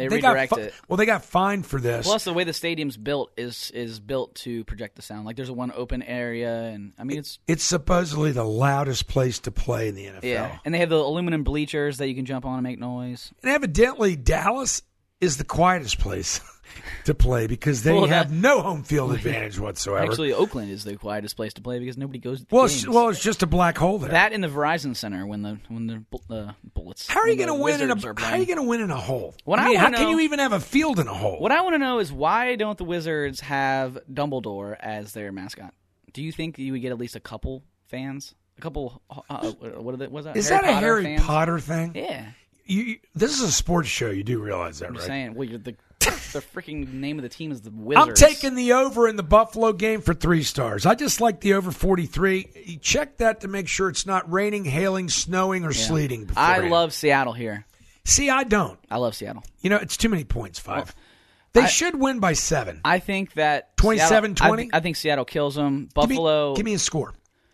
fined for this. Plus, the way the stadium's built is built to project the sound. Like there's one open area, and I mean it's supposedly the loudest place to play in the NFL. Yeah, and they have the aluminum bleachers that you can jump on and make noise. And evidently, Dallas is the quietest place to play because they have no home field advantage whatsoever. Actually, Oakland is the quietest place to play because nobody goes to games. It's just a black hole there. That in the Verizon Center when the Bullets. How are you going to win in a hole? How can you even have a field in a hole? What I want to know is why don't the Wizards have Dumbledore as their mascot? Do you think you would get at least a couple fans? A couple what was that? Is that a Harry Potter thing? Yeah. This is a sports show. You do realize that, right? I'm saying, well, the freaking name of the team is the Wizards. I'm taking the over in the Buffalo game for 3 stars. I just like the over 43. You check that to make sure it's not raining, hailing, snowing, or sleeting. I love Seattle here. See, I don't. I love Seattle. It's too many points, 5. They should win by 7. I think that 27-20. I think Seattle kills them. Buffalo. Give me a score.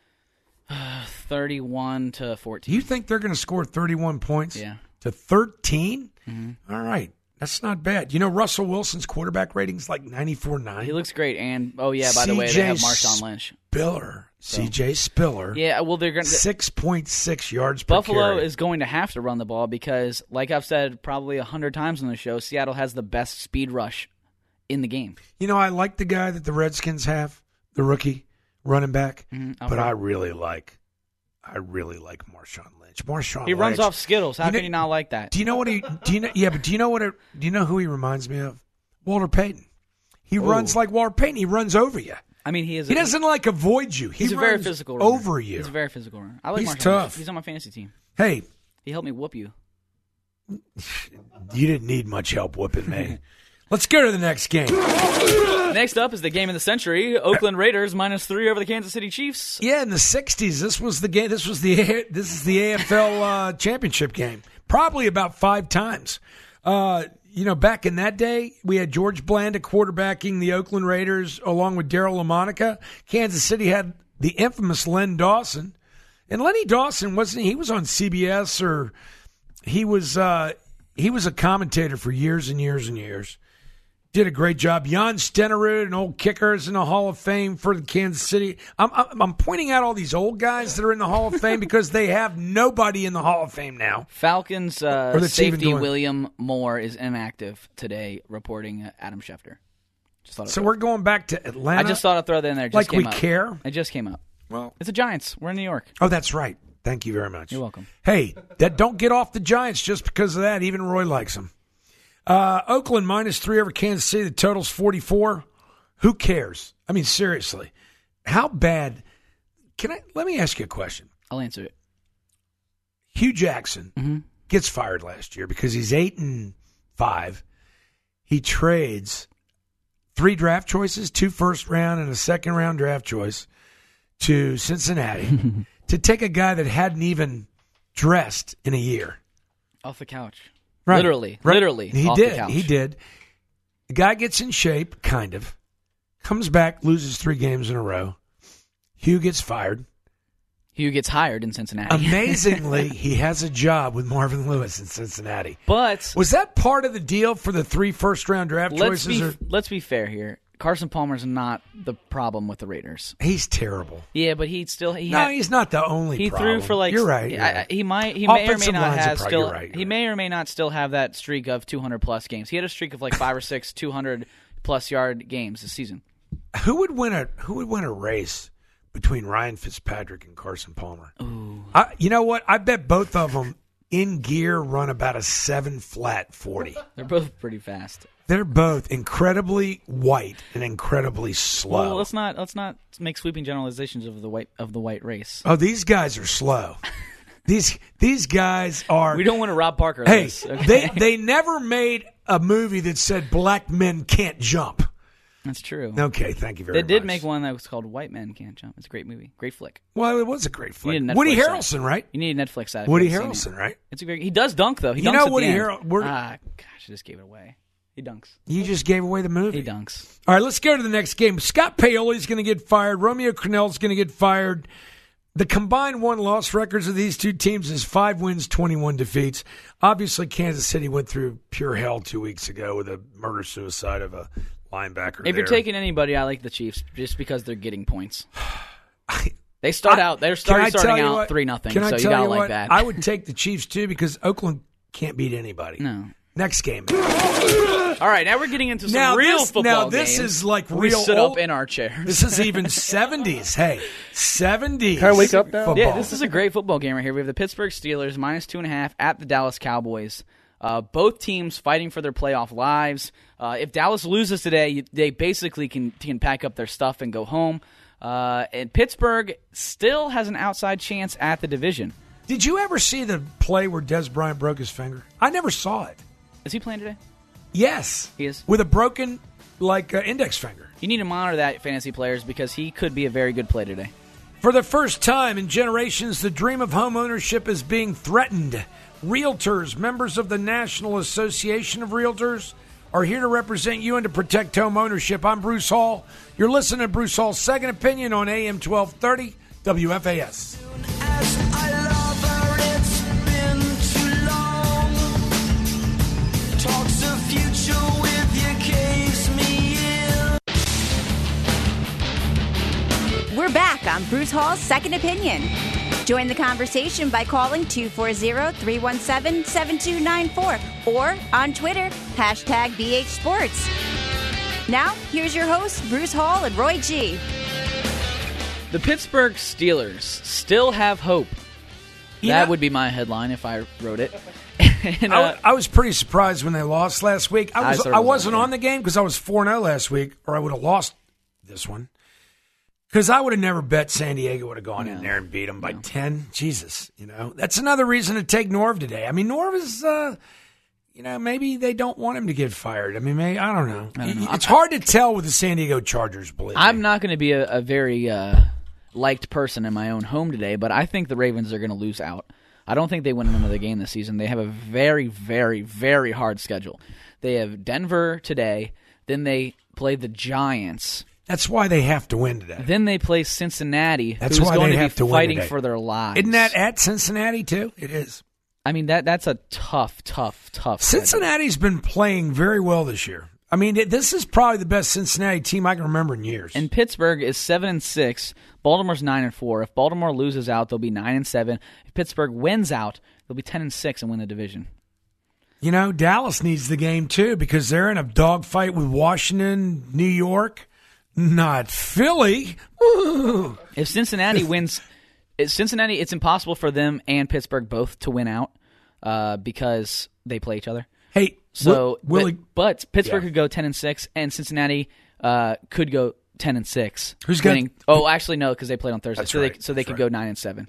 31-14. You think they're going to score 31 points? Yeah. To 13? Mm-hmm. All right. That's not bad. Russell Wilson's quarterback rating's like 94.9. He looks great. And, by the way, they have Marshawn Lynch. Spiller C.J. Spiller. Yeah, well, they're going to 6.6 yards per Buffalo carry. is going to have to run the ball because, like I've said probably 100 times on the show, Seattle has the best speed rush in the game. You know, I like the guy that the Redskins have, the rookie running back, but I really like Marshawn Lynch. He runs off Skittles. How can you not like that? Do you know what he? Do you know? Yeah, but do you know who he reminds me of? Walter Payton. He runs like Walter Payton. He runs over you. I mean, he doesn't avoid you. He's a very physical runner. Over you. He's a very physical runner. I like He's Marshawn tough. Lynch. He's on my fantasy team. Hey, he helped me whoop you. You didn't need much help whooping me. Let's go to the next game. Next up is the game of the century: Oakland Raiders -3 over the Kansas City Chiefs. Yeah, in the '60s, this was the game. This is the AFL championship game. Probably about 5 times. Back in that day, we had George Blanda quarterbacking the Oakland Raiders along with Darryl LaMonica. Kansas City had the infamous Len Dawson. And Lenny Dawson he was on CBS, or he was a commentator for years and years and years. Did a great job. Jan Stenerud, an old kicker, is in the Hall of Fame for the Kansas City. I'm pointing out all these old guys that are in the Hall of Fame because they have nobody in the Hall of Fame now. Falcons safety William Moore is inactive today, reporting Adam Schefter. We're going back to Atlanta? I just thought I'd throw that in there. Like we care? It just came up. Well, it's the Giants. We're in New York. Oh, that's right. Thank you very much. You're welcome. Hey, don't get off the Giants just because of that. Even Roy likes them. Oakland -3 over Kansas City. The total's 44. Who cares? I mean, seriously. How bad? Let me ask you a question. I'll answer it. Hugh Jackson gets fired last year because he's 8-5. He trades 3 draft choices, 2 first-round and a second-round draft choice to Cincinnati to take a guy that hadn't even dressed in a year. Off the couch. Right. Literally. He off did. The couch. He did. The guy gets in shape, kind of. Comes back, loses 3 games in a row. Hugh gets fired. Hugh gets hired in Cincinnati. Amazingly, he has a job with Marvin Lewis in Cincinnati. But was that part of the deal for the 3 first-round draft choices? Let's be fair here. Carson Palmer's not the problem with the Raiders. He's terrible. Yeah, but he's not the only problem. He threw for like... You're right. He may or may not have still... He may or may not still have that streak of 200-plus games. He had a streak of like 5 or 6 200-plus yard games this season. Who would win a race between Ryan Fitzpatrick and Carson Palmer? Ooh. You know what? I bet both of them in gear run about a 7 flat 40. They're both pretty fast. They're both incredibly white and incredibly slow. Well, let's not make sweeping generalizations of the white race. Oh, these guys are slow. These guys are. We don't want to Rob Parker. Hey, this, okay? they never made a movie that said black men can't jump. That's true. Okay, thank you very much. They did make one that was called White Men Can't Jump. It's a great movie, great flick. Well, it was a great flick. Woody Harrelson, right? You need a Netflix ad. Woody Harrelson, right? It's a great. He does dunk though. He dunks at Woody the end. Harrelson. Gosh, I just gave it away. He dunks. You just gave away the movie. He dunks. All right, let's go to the next game. Scott Paoli's going to get fired. Romeo Crennel's going to get fired. The combined win-loss records of these two teams is 5 wins, 21 defeats. Obviously, Kansas City went through pure hell 2 weeks ago with a murder-suicide of a linebacker. If you're taking anybody, I like the Chiefs just because they're getting points. They're starting out 3-0, so you gotta like that. I would take the Chiefs too because Oakland can't beat anybody. No. Next game. All right, now we're getting into some real football Now this games. is like we real sit old, up in our chairs. This is even 70s. Hey, 70s. Can I wake up now? Football. Yeah, this is a great football game right here. We have the Pittsburgh Steelers -2.5 at the Dallas Cowboys. Both teams fighting for their playoff lives. If Dallas loses today, they basically can pack up their stuff and go home. And Pittsburgh still has an outside chance at the division. Did you ever see the play where Des Bryant broke his finger? I never saw it. Is he playing today? Yes. He is? With a broken, index finger. You need to monitor that, fantasy players, because he could be a very good play today. For the first time in generations, the dream of home ownership is being threatened. Realtors, members of the National Association of Realtors, are here to represent you and to protect home ownership. I'm Bruce Hall. You're listening to Bruce Hall's Second Opinion on AM 1230 WFAS. We're back on on Bruce Hall's Second Opinion. Join the conversation by calling 240-317-7294 or on Twitter, #BH Sports. Now, here's your hosts, Bruce Hall and Roy G. The Pittsburgh Steelers still have hope. That would be my headline if I wrote it. And, I was pretty surprised when they lost last week. I wasn't on the game because I was 4-0 last week, or I would have lost this one. Because I would have never bet San Diego would have gone in there and beat them by 10. Jesus, that's another reason to take Norv today. I mean, Norv is, maybe they don't want him to get fired. I mean, I don't know. It's hard to tell with the San Diego Chargers, believe me. I'm not going to be a very liked person in my own home today, but I think the Ravens are going to lose out. I don't think they win another game this season. They have a very, very, very hard schedule. They have Denver today, then they play the Giants. That's why they have to win today. Then they play Cincinnati, who's going to be fighting for their lives. Isn't that at Cincinnati, too? It is. I mean, that's a tough Cincinnati's been playing very well this year. I mean, this is probably the best Cincinnati team I can remember in years. And Pittsburgh is 7-6. Baltimore's 9-4. If Baltimore loses out, they'll be 9-7. If Pittsburgh wins out, they'll be 10-6 and win the division. Dallas needs the game, too, because they're in a dogfight with Washington, New York. Not Philly. Ooh. If Cincinnati wins, it's impossible for them and Pittsburgh both to win out because they play each other. Hey, so but Pittsburgh could go 10-6, and Cincinnati could go 10-6. Who's winning? Oh, actually no, because they played on Thursday, That's so they could go 9-7.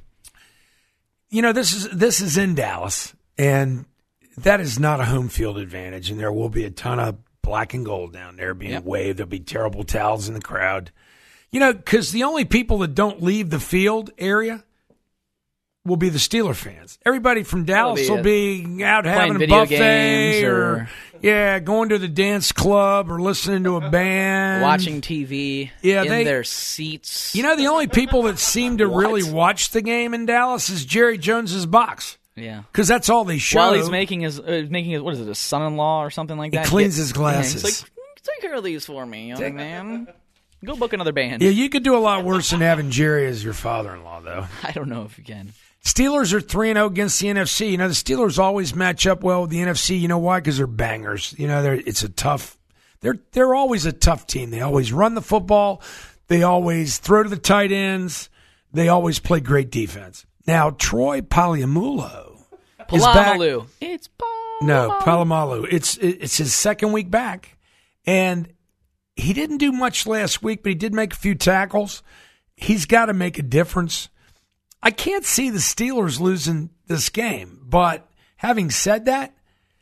This is in Dallas, and that is not a home field advantage, and there will be a ton of black and gold down there being waved. There'll be terrible towels in the crowd. Because the only people that don't leave the field area will be the Steeler fans. Everybody from Dallas will be out having a buffet or going to the dance club or listening to a band. Watching TV in their seats. The only people that seem to really watch the game in Dallas is Jerry Jones's box. Yeah, because that's all they show. While he's making his what is it, a son-in-law or something like that? He cleans his glasses. He's like, take care of these for me, young man. Go book another band. Yeah, you could do a lot worse than having Jerry as your father-in-law, though. I don't know if you can. Steelers are 3-0 against the NFC. The Steelers always match up well with the NFC. You know why? Because they're bangers. It's a tough. They're always a tough team. They always run the football. They always throw to the tight ends. They always play great defense. Now, Troy Polamalu is back. It's Polamalu. It's his second week back, and he didn't do much last week, but he did make a few tackles. He's got to make a difference. I can't see the Steelers losing this game, but having said that,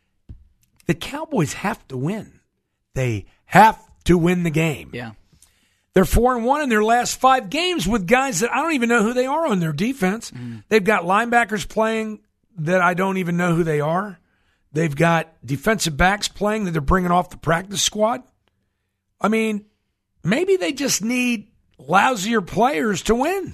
the Cowboys have to win. They have to win the game. Yeah. They're 4-1 in their last 5 games with guys that I don't even know who they are on their defense. They've got linebackers playing that I don't even know who they are. They've got defensive backs playing that they're bringing off the practice squad. I mean, maybe they just need lousier players to win.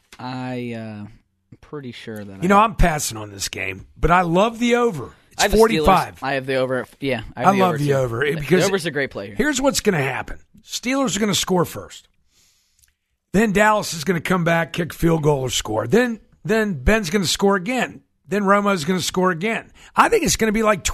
I'm pretty sure that I'm passing on this game, but I love the over. It's 45. I have the over. Yeah, I love the over. Because the over's a great play here. Here's what's going to happen. Steelers are going to score first. Then Dallas is going to come back, kick field goal or score. Then Ben's going to score again. Then Romo's going to score again. I think it's going to be like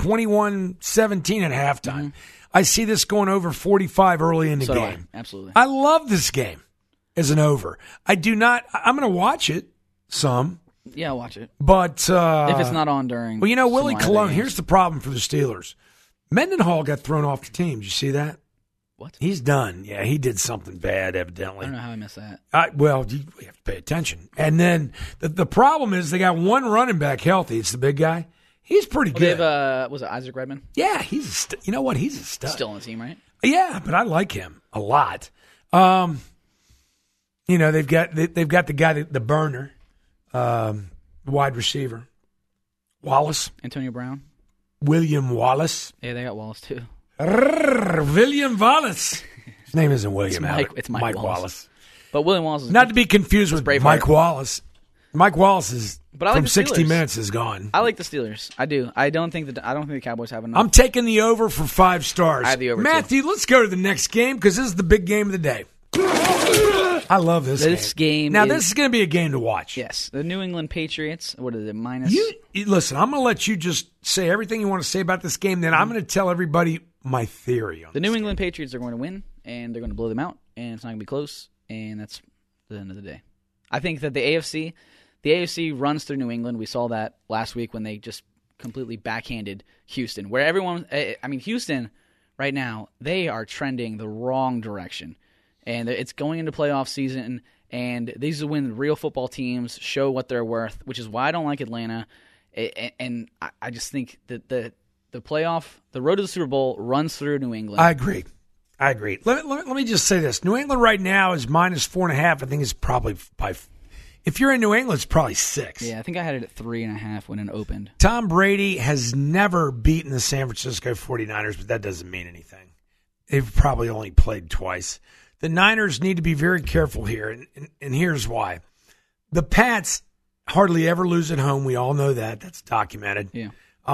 21-17 at halftime. I see this going over 45 early in the game. Absolutely. I love this game as an over. I'm going to watch it some. Yeah, I'll watch it. But if it's not on during. Well, Willie Colon, here's the problem for the Steelers. Mendenhall got thrown off the team. Did you see that? What? He's done. Yeah, he did something bad, evidently. I don't know how I missed that. You have to pay attention. And then the problem is they got one running back healthy. It's the big guy. He's pretty good. Was it Isaac Redman? Yeah, you know what? He's a stud. Still on the team, right? Yeah, but I like him a lot. They've got the guy, the burner, wide receiver, Wallace. Antonio Brown. William Wallace. Yeah, they got Wallace too. William Wallace. His name isn't William. It's Mike Wallace. But William Wallace is not to be confused with Mike Wallace. Mike Wallace is from 60 Minutes is gone. I like the Steelers. I do. I don't think the Cowboys have enough. I'm taking the over for 5 stars. I have the over. Matthew, let's go to the next game because this is the big game of the day. I love this game. Now, this is going to be a game to watch. Yes. The New England Patriots, what is it, minus? Listen, I'm going to let you just say everything you want to say about this game, then I'm going to tell everybody my theory on the New England Patriots are going to win, and they're going to blow them out, and it's not going to be close, and that's the end of the day. I think that the AFC runs through New England. We saw that last week when they just completely backhanded Houston, where Houston right now, they are trending the wrong direction. And it's going into playoff season, and these are when real football teams show what they're worth, which is why I don't like Atlanta. And I just think that the road to the Super Bowl runs through New England. I agree. Let me just say this. New England right now is minus 4.5. I think it's probably if you're in New England, it's probably 6. Yeah, I think I had it at 3.5 when it opened. Tom Brady has never beaten the San Francisco 49ers, but that doesn't mean anything. They've probably only played twice. The Niners need to be very careful here, and here's why. The Pats hardly ever lose at home. We all know that. That's documented. Yeah.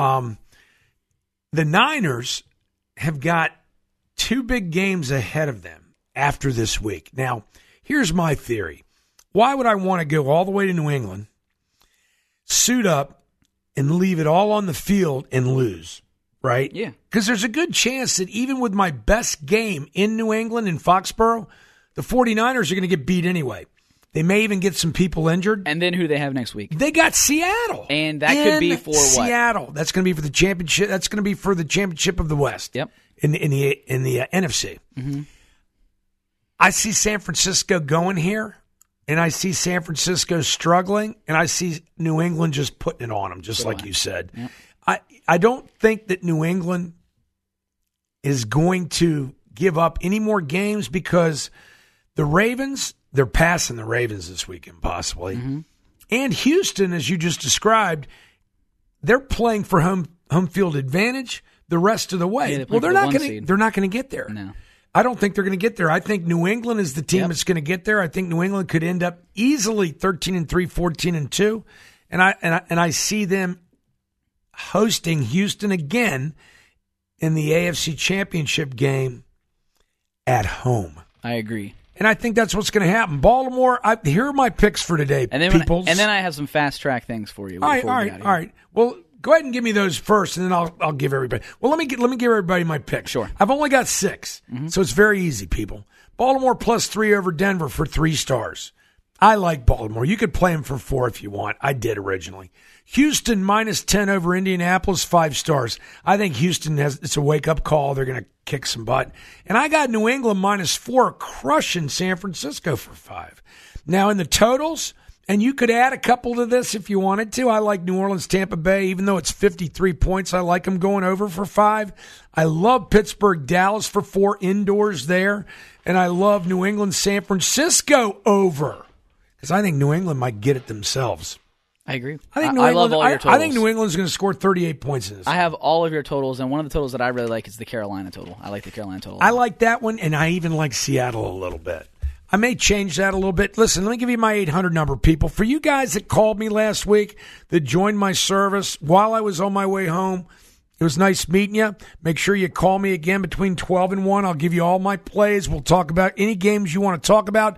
The Niners have got 2 big games ahead of them after this week. Now, here's my theory. Why would I want to go all the way to New England, suit up, and leave it all on the field and lose, right? Yeah. Because there's a good chance that even with my best game in New England in Foxborough, the 49ers are going to get beat anyway. They may even get some people injured. And then who do they have next week? They got Seattle. And that could be for what? Seattle. That's going to be for the championship. That's going to be for the championship of the West. Yep. In the NFC. Mm-hmm. I see San Francisco going here. And I see San Francisco struggling, and I see New England just putting it on them, just like you said. Yep. I don't think that New England is going to give up any more games because the Ravens, they're passing the Ravens this weekend, possibly. Mm-hmm. And Houston, as you just described, they're playing for home field advantage the rest of the way. Yeah, they're not going to get there. No. I don't think they're going to get there. I think New England is the team that's going to get there. I think New England could end up easily 13-3, 14-2, and I see them hosting Houston again in the AFC Championship game at home. I agree, and I think that's what's going to happen. Baltimore. Here are my picks for today, peoples. And then I have some fast track things for you. All right. Well, go ahead and give me those first, and then I'll give everybody. Well, let me give everybody my pick. Sure. I've only got 6, so it's very easy, people. Baltimore +3 over Denver for 3 stars. I like Baltimore. You could play them for 4 if you want. I did originally. Houston -10 over Indianapolis, 5 stars. I think Houston it's a wake-up call. They're going to kick some butt. And I got New England -4 crushing San Francisco for 5. Now, in the totals, and you could add a couple to this if you wanted to. I like New Orleans, Tampa Bay, even though it's 53 points. I like them going over for 5. I love Pittsburgh, Dallas for 4 indoors there. And I love New England, San Francisco over. Because I think New England might get it themselves. I agree. I love all your totals. I think New England's going to score 38 points in this. I have all of your totals, and one of the totals that I really like is the Carolina total. I like the Carolina total. I like that one, and I even like Seattle a little bit. I may change that a little bit. Listen, let me give you my 800 number, people. For you guys that called me last week, that joined my service while I was on my way home, it was nice meeting you. Make sure you call me again between 12 and 1. I'll give you all my plays. We'll talk about any games you want to talk about.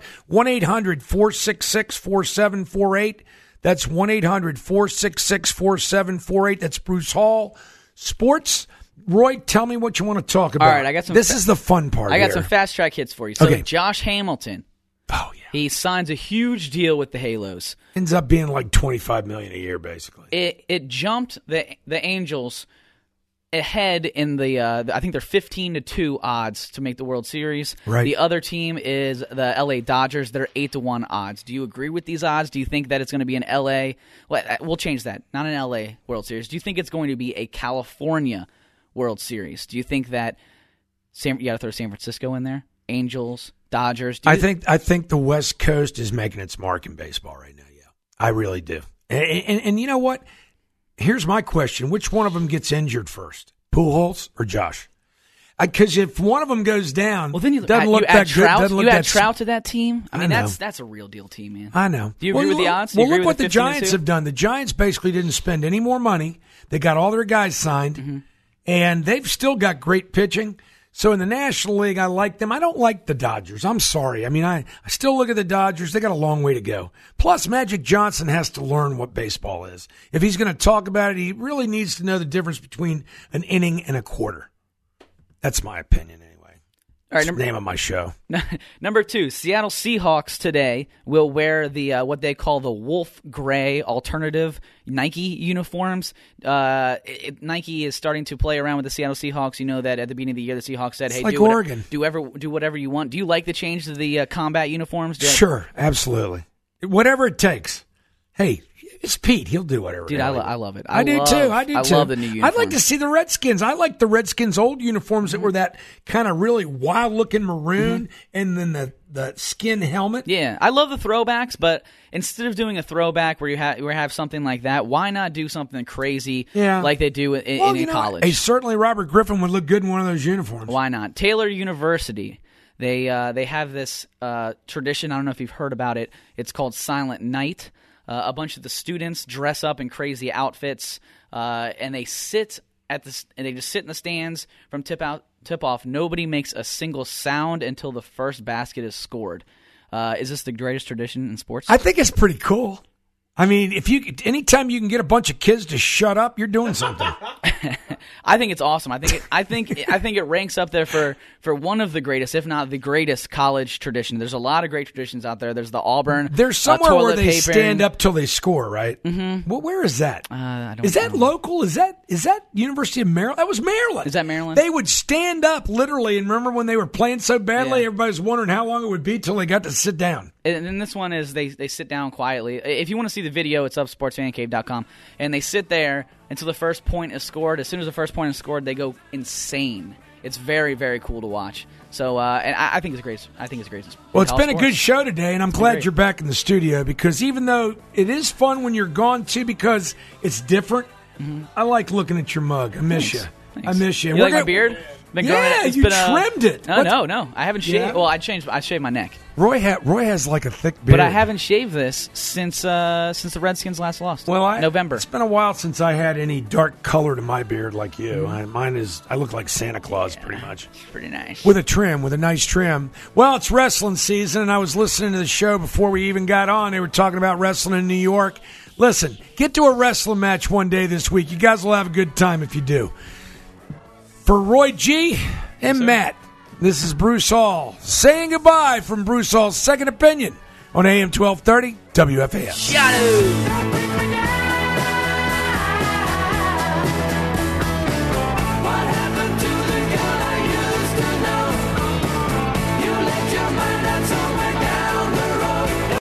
1-800-466-4748. That's 1-800-466-4748. That's Bruce Hall Sports. Roy, tell me what you want to talk about. All right, I got some. This is the fun part. I got some fast track hits for you. So okay. Josh Hamilton. Oh yeah. He signs a huge deal with the Halos. Ends up being like $25 million a year, basically. It jumped the Angels ahead in the I think they're 15-2 odds to make the World Series. Right. The other team is the LA Dodgers. They're 8-1 odds. Do you agree with these odds? Do you think that it's going to be an LA? Well, we'll change that. Not an LA World Series. Do you think it's going to be a California World Series? Do you think that you got to throw San Francisco in there? Angels, Dodgers. I think the West Coast is making its mark in baseball right now. Yeah, I really do. And you know what? Here's my question: which one of them gets injured first, Pujols or Josh? Because if one of them goes down, well, then you doesn't look that good. You add Trout to that team. I mean, that's a real deal team, man. I know. Do you agree with the odds? Well, look what the Giants have done. The Giants basically didn't spend any more money. They got all their guys signed. Mm-hmm. And they've still got great pitching. So in the National League, I like them. I don't like the Dodgers. I'm sorry. I mean, I still look at the Dodgers. They got a long way to go. Plus, Magic Johnson has to learn what baseball is. If he's going to talk about it, he really needs to know the difference between an inning and a quarter. That's my opinion anyway. All right, name of my show. Number 2, Seattle Seahawks today will wear the what they call the wolf gray alternative Nike uniforms. Nike is starting to play around with the Seattle Seahawks. You know that at the beginning of the year, the Seahawks said, it's "Hey, like Oregon. Do whatever you want." Do you like the change to the combat uniforms? Sure, absolutely. Whatever it takes. Hey, it's Pete. He'll do whatever. Dude, I love it. I do too. I love the new uniforms. I'd like to see the Redskins. I like the Redskins' old uniforms that were that kind of really wild-looking maroon and then the skin helmet. Yeah, I love the throwbacks, but instead of doing a throwback where you have something like that, why not do something crazy like they do in college? Hey, certainly Robert Griffin would look good in one of those uniforms. Why not? Taylor University. They have this tradition. I don't know if you've heard about it. It's called Silent Night. A bunch of the students dress up in crazy outfits, and they sit they just sit in the stands from tip off. Nobody makes a single sound until the first basket is scored. Is this the greatest tradition in sports? I think it's pretty cool. I mean, anytime you can get a bunch of kids to shut up, you're doing something. I think it's awesome. I think it ranks up there for one of the greatest, if not the greatest, college tradition. There's a lot of great traditions out there. There's the Auburn. There's somewhere where they stand up till they score, right? Mm-hmm. Well, where is that? Is that local? Is that University of Maryland? That was Maryland. Is that Maryland? They would stand up literally, and remember when they were playing so badly, everybody was wondering how long it would be till they got to sit down. And then this one is they sit down quietly. If you want to see the video, it's up sportsfancave.com. And they sit there until the first point is scored. As soon as the first point is scored, they go insane. It's very, very cool to watch. So, and I think it's great. Well, it's been a good show today, and I'm glad you're back in the studio because even though it is fun when you're gone too, because it's different. Mm-hmm. I like looking at your mug. I miss you. Thanks. I miss you. You like my beard? You trimmed it. No. I haven't shaved. Yeah. Well, I shaved my neck. Roy has like a thick beard. But I haven't shaved this since the Redskins last lost. Well, November. It's been a while since I had any dark color to my beard like you. Mm-hmm. I look like Santa Claus pretty much. It's pretty nice. With a nice trim. Well, it's wrestling season, and I was listening to the show before we even got on. They were talking about wrestling in New York. Listen, get to a wrestling match one day this week. You guys will have a good time if you do. For Roy G. and Matt, this is Bruce Hall saying goodbye from Bruce Hall's Second Opinion on AM 1230 WFAN. Shadow.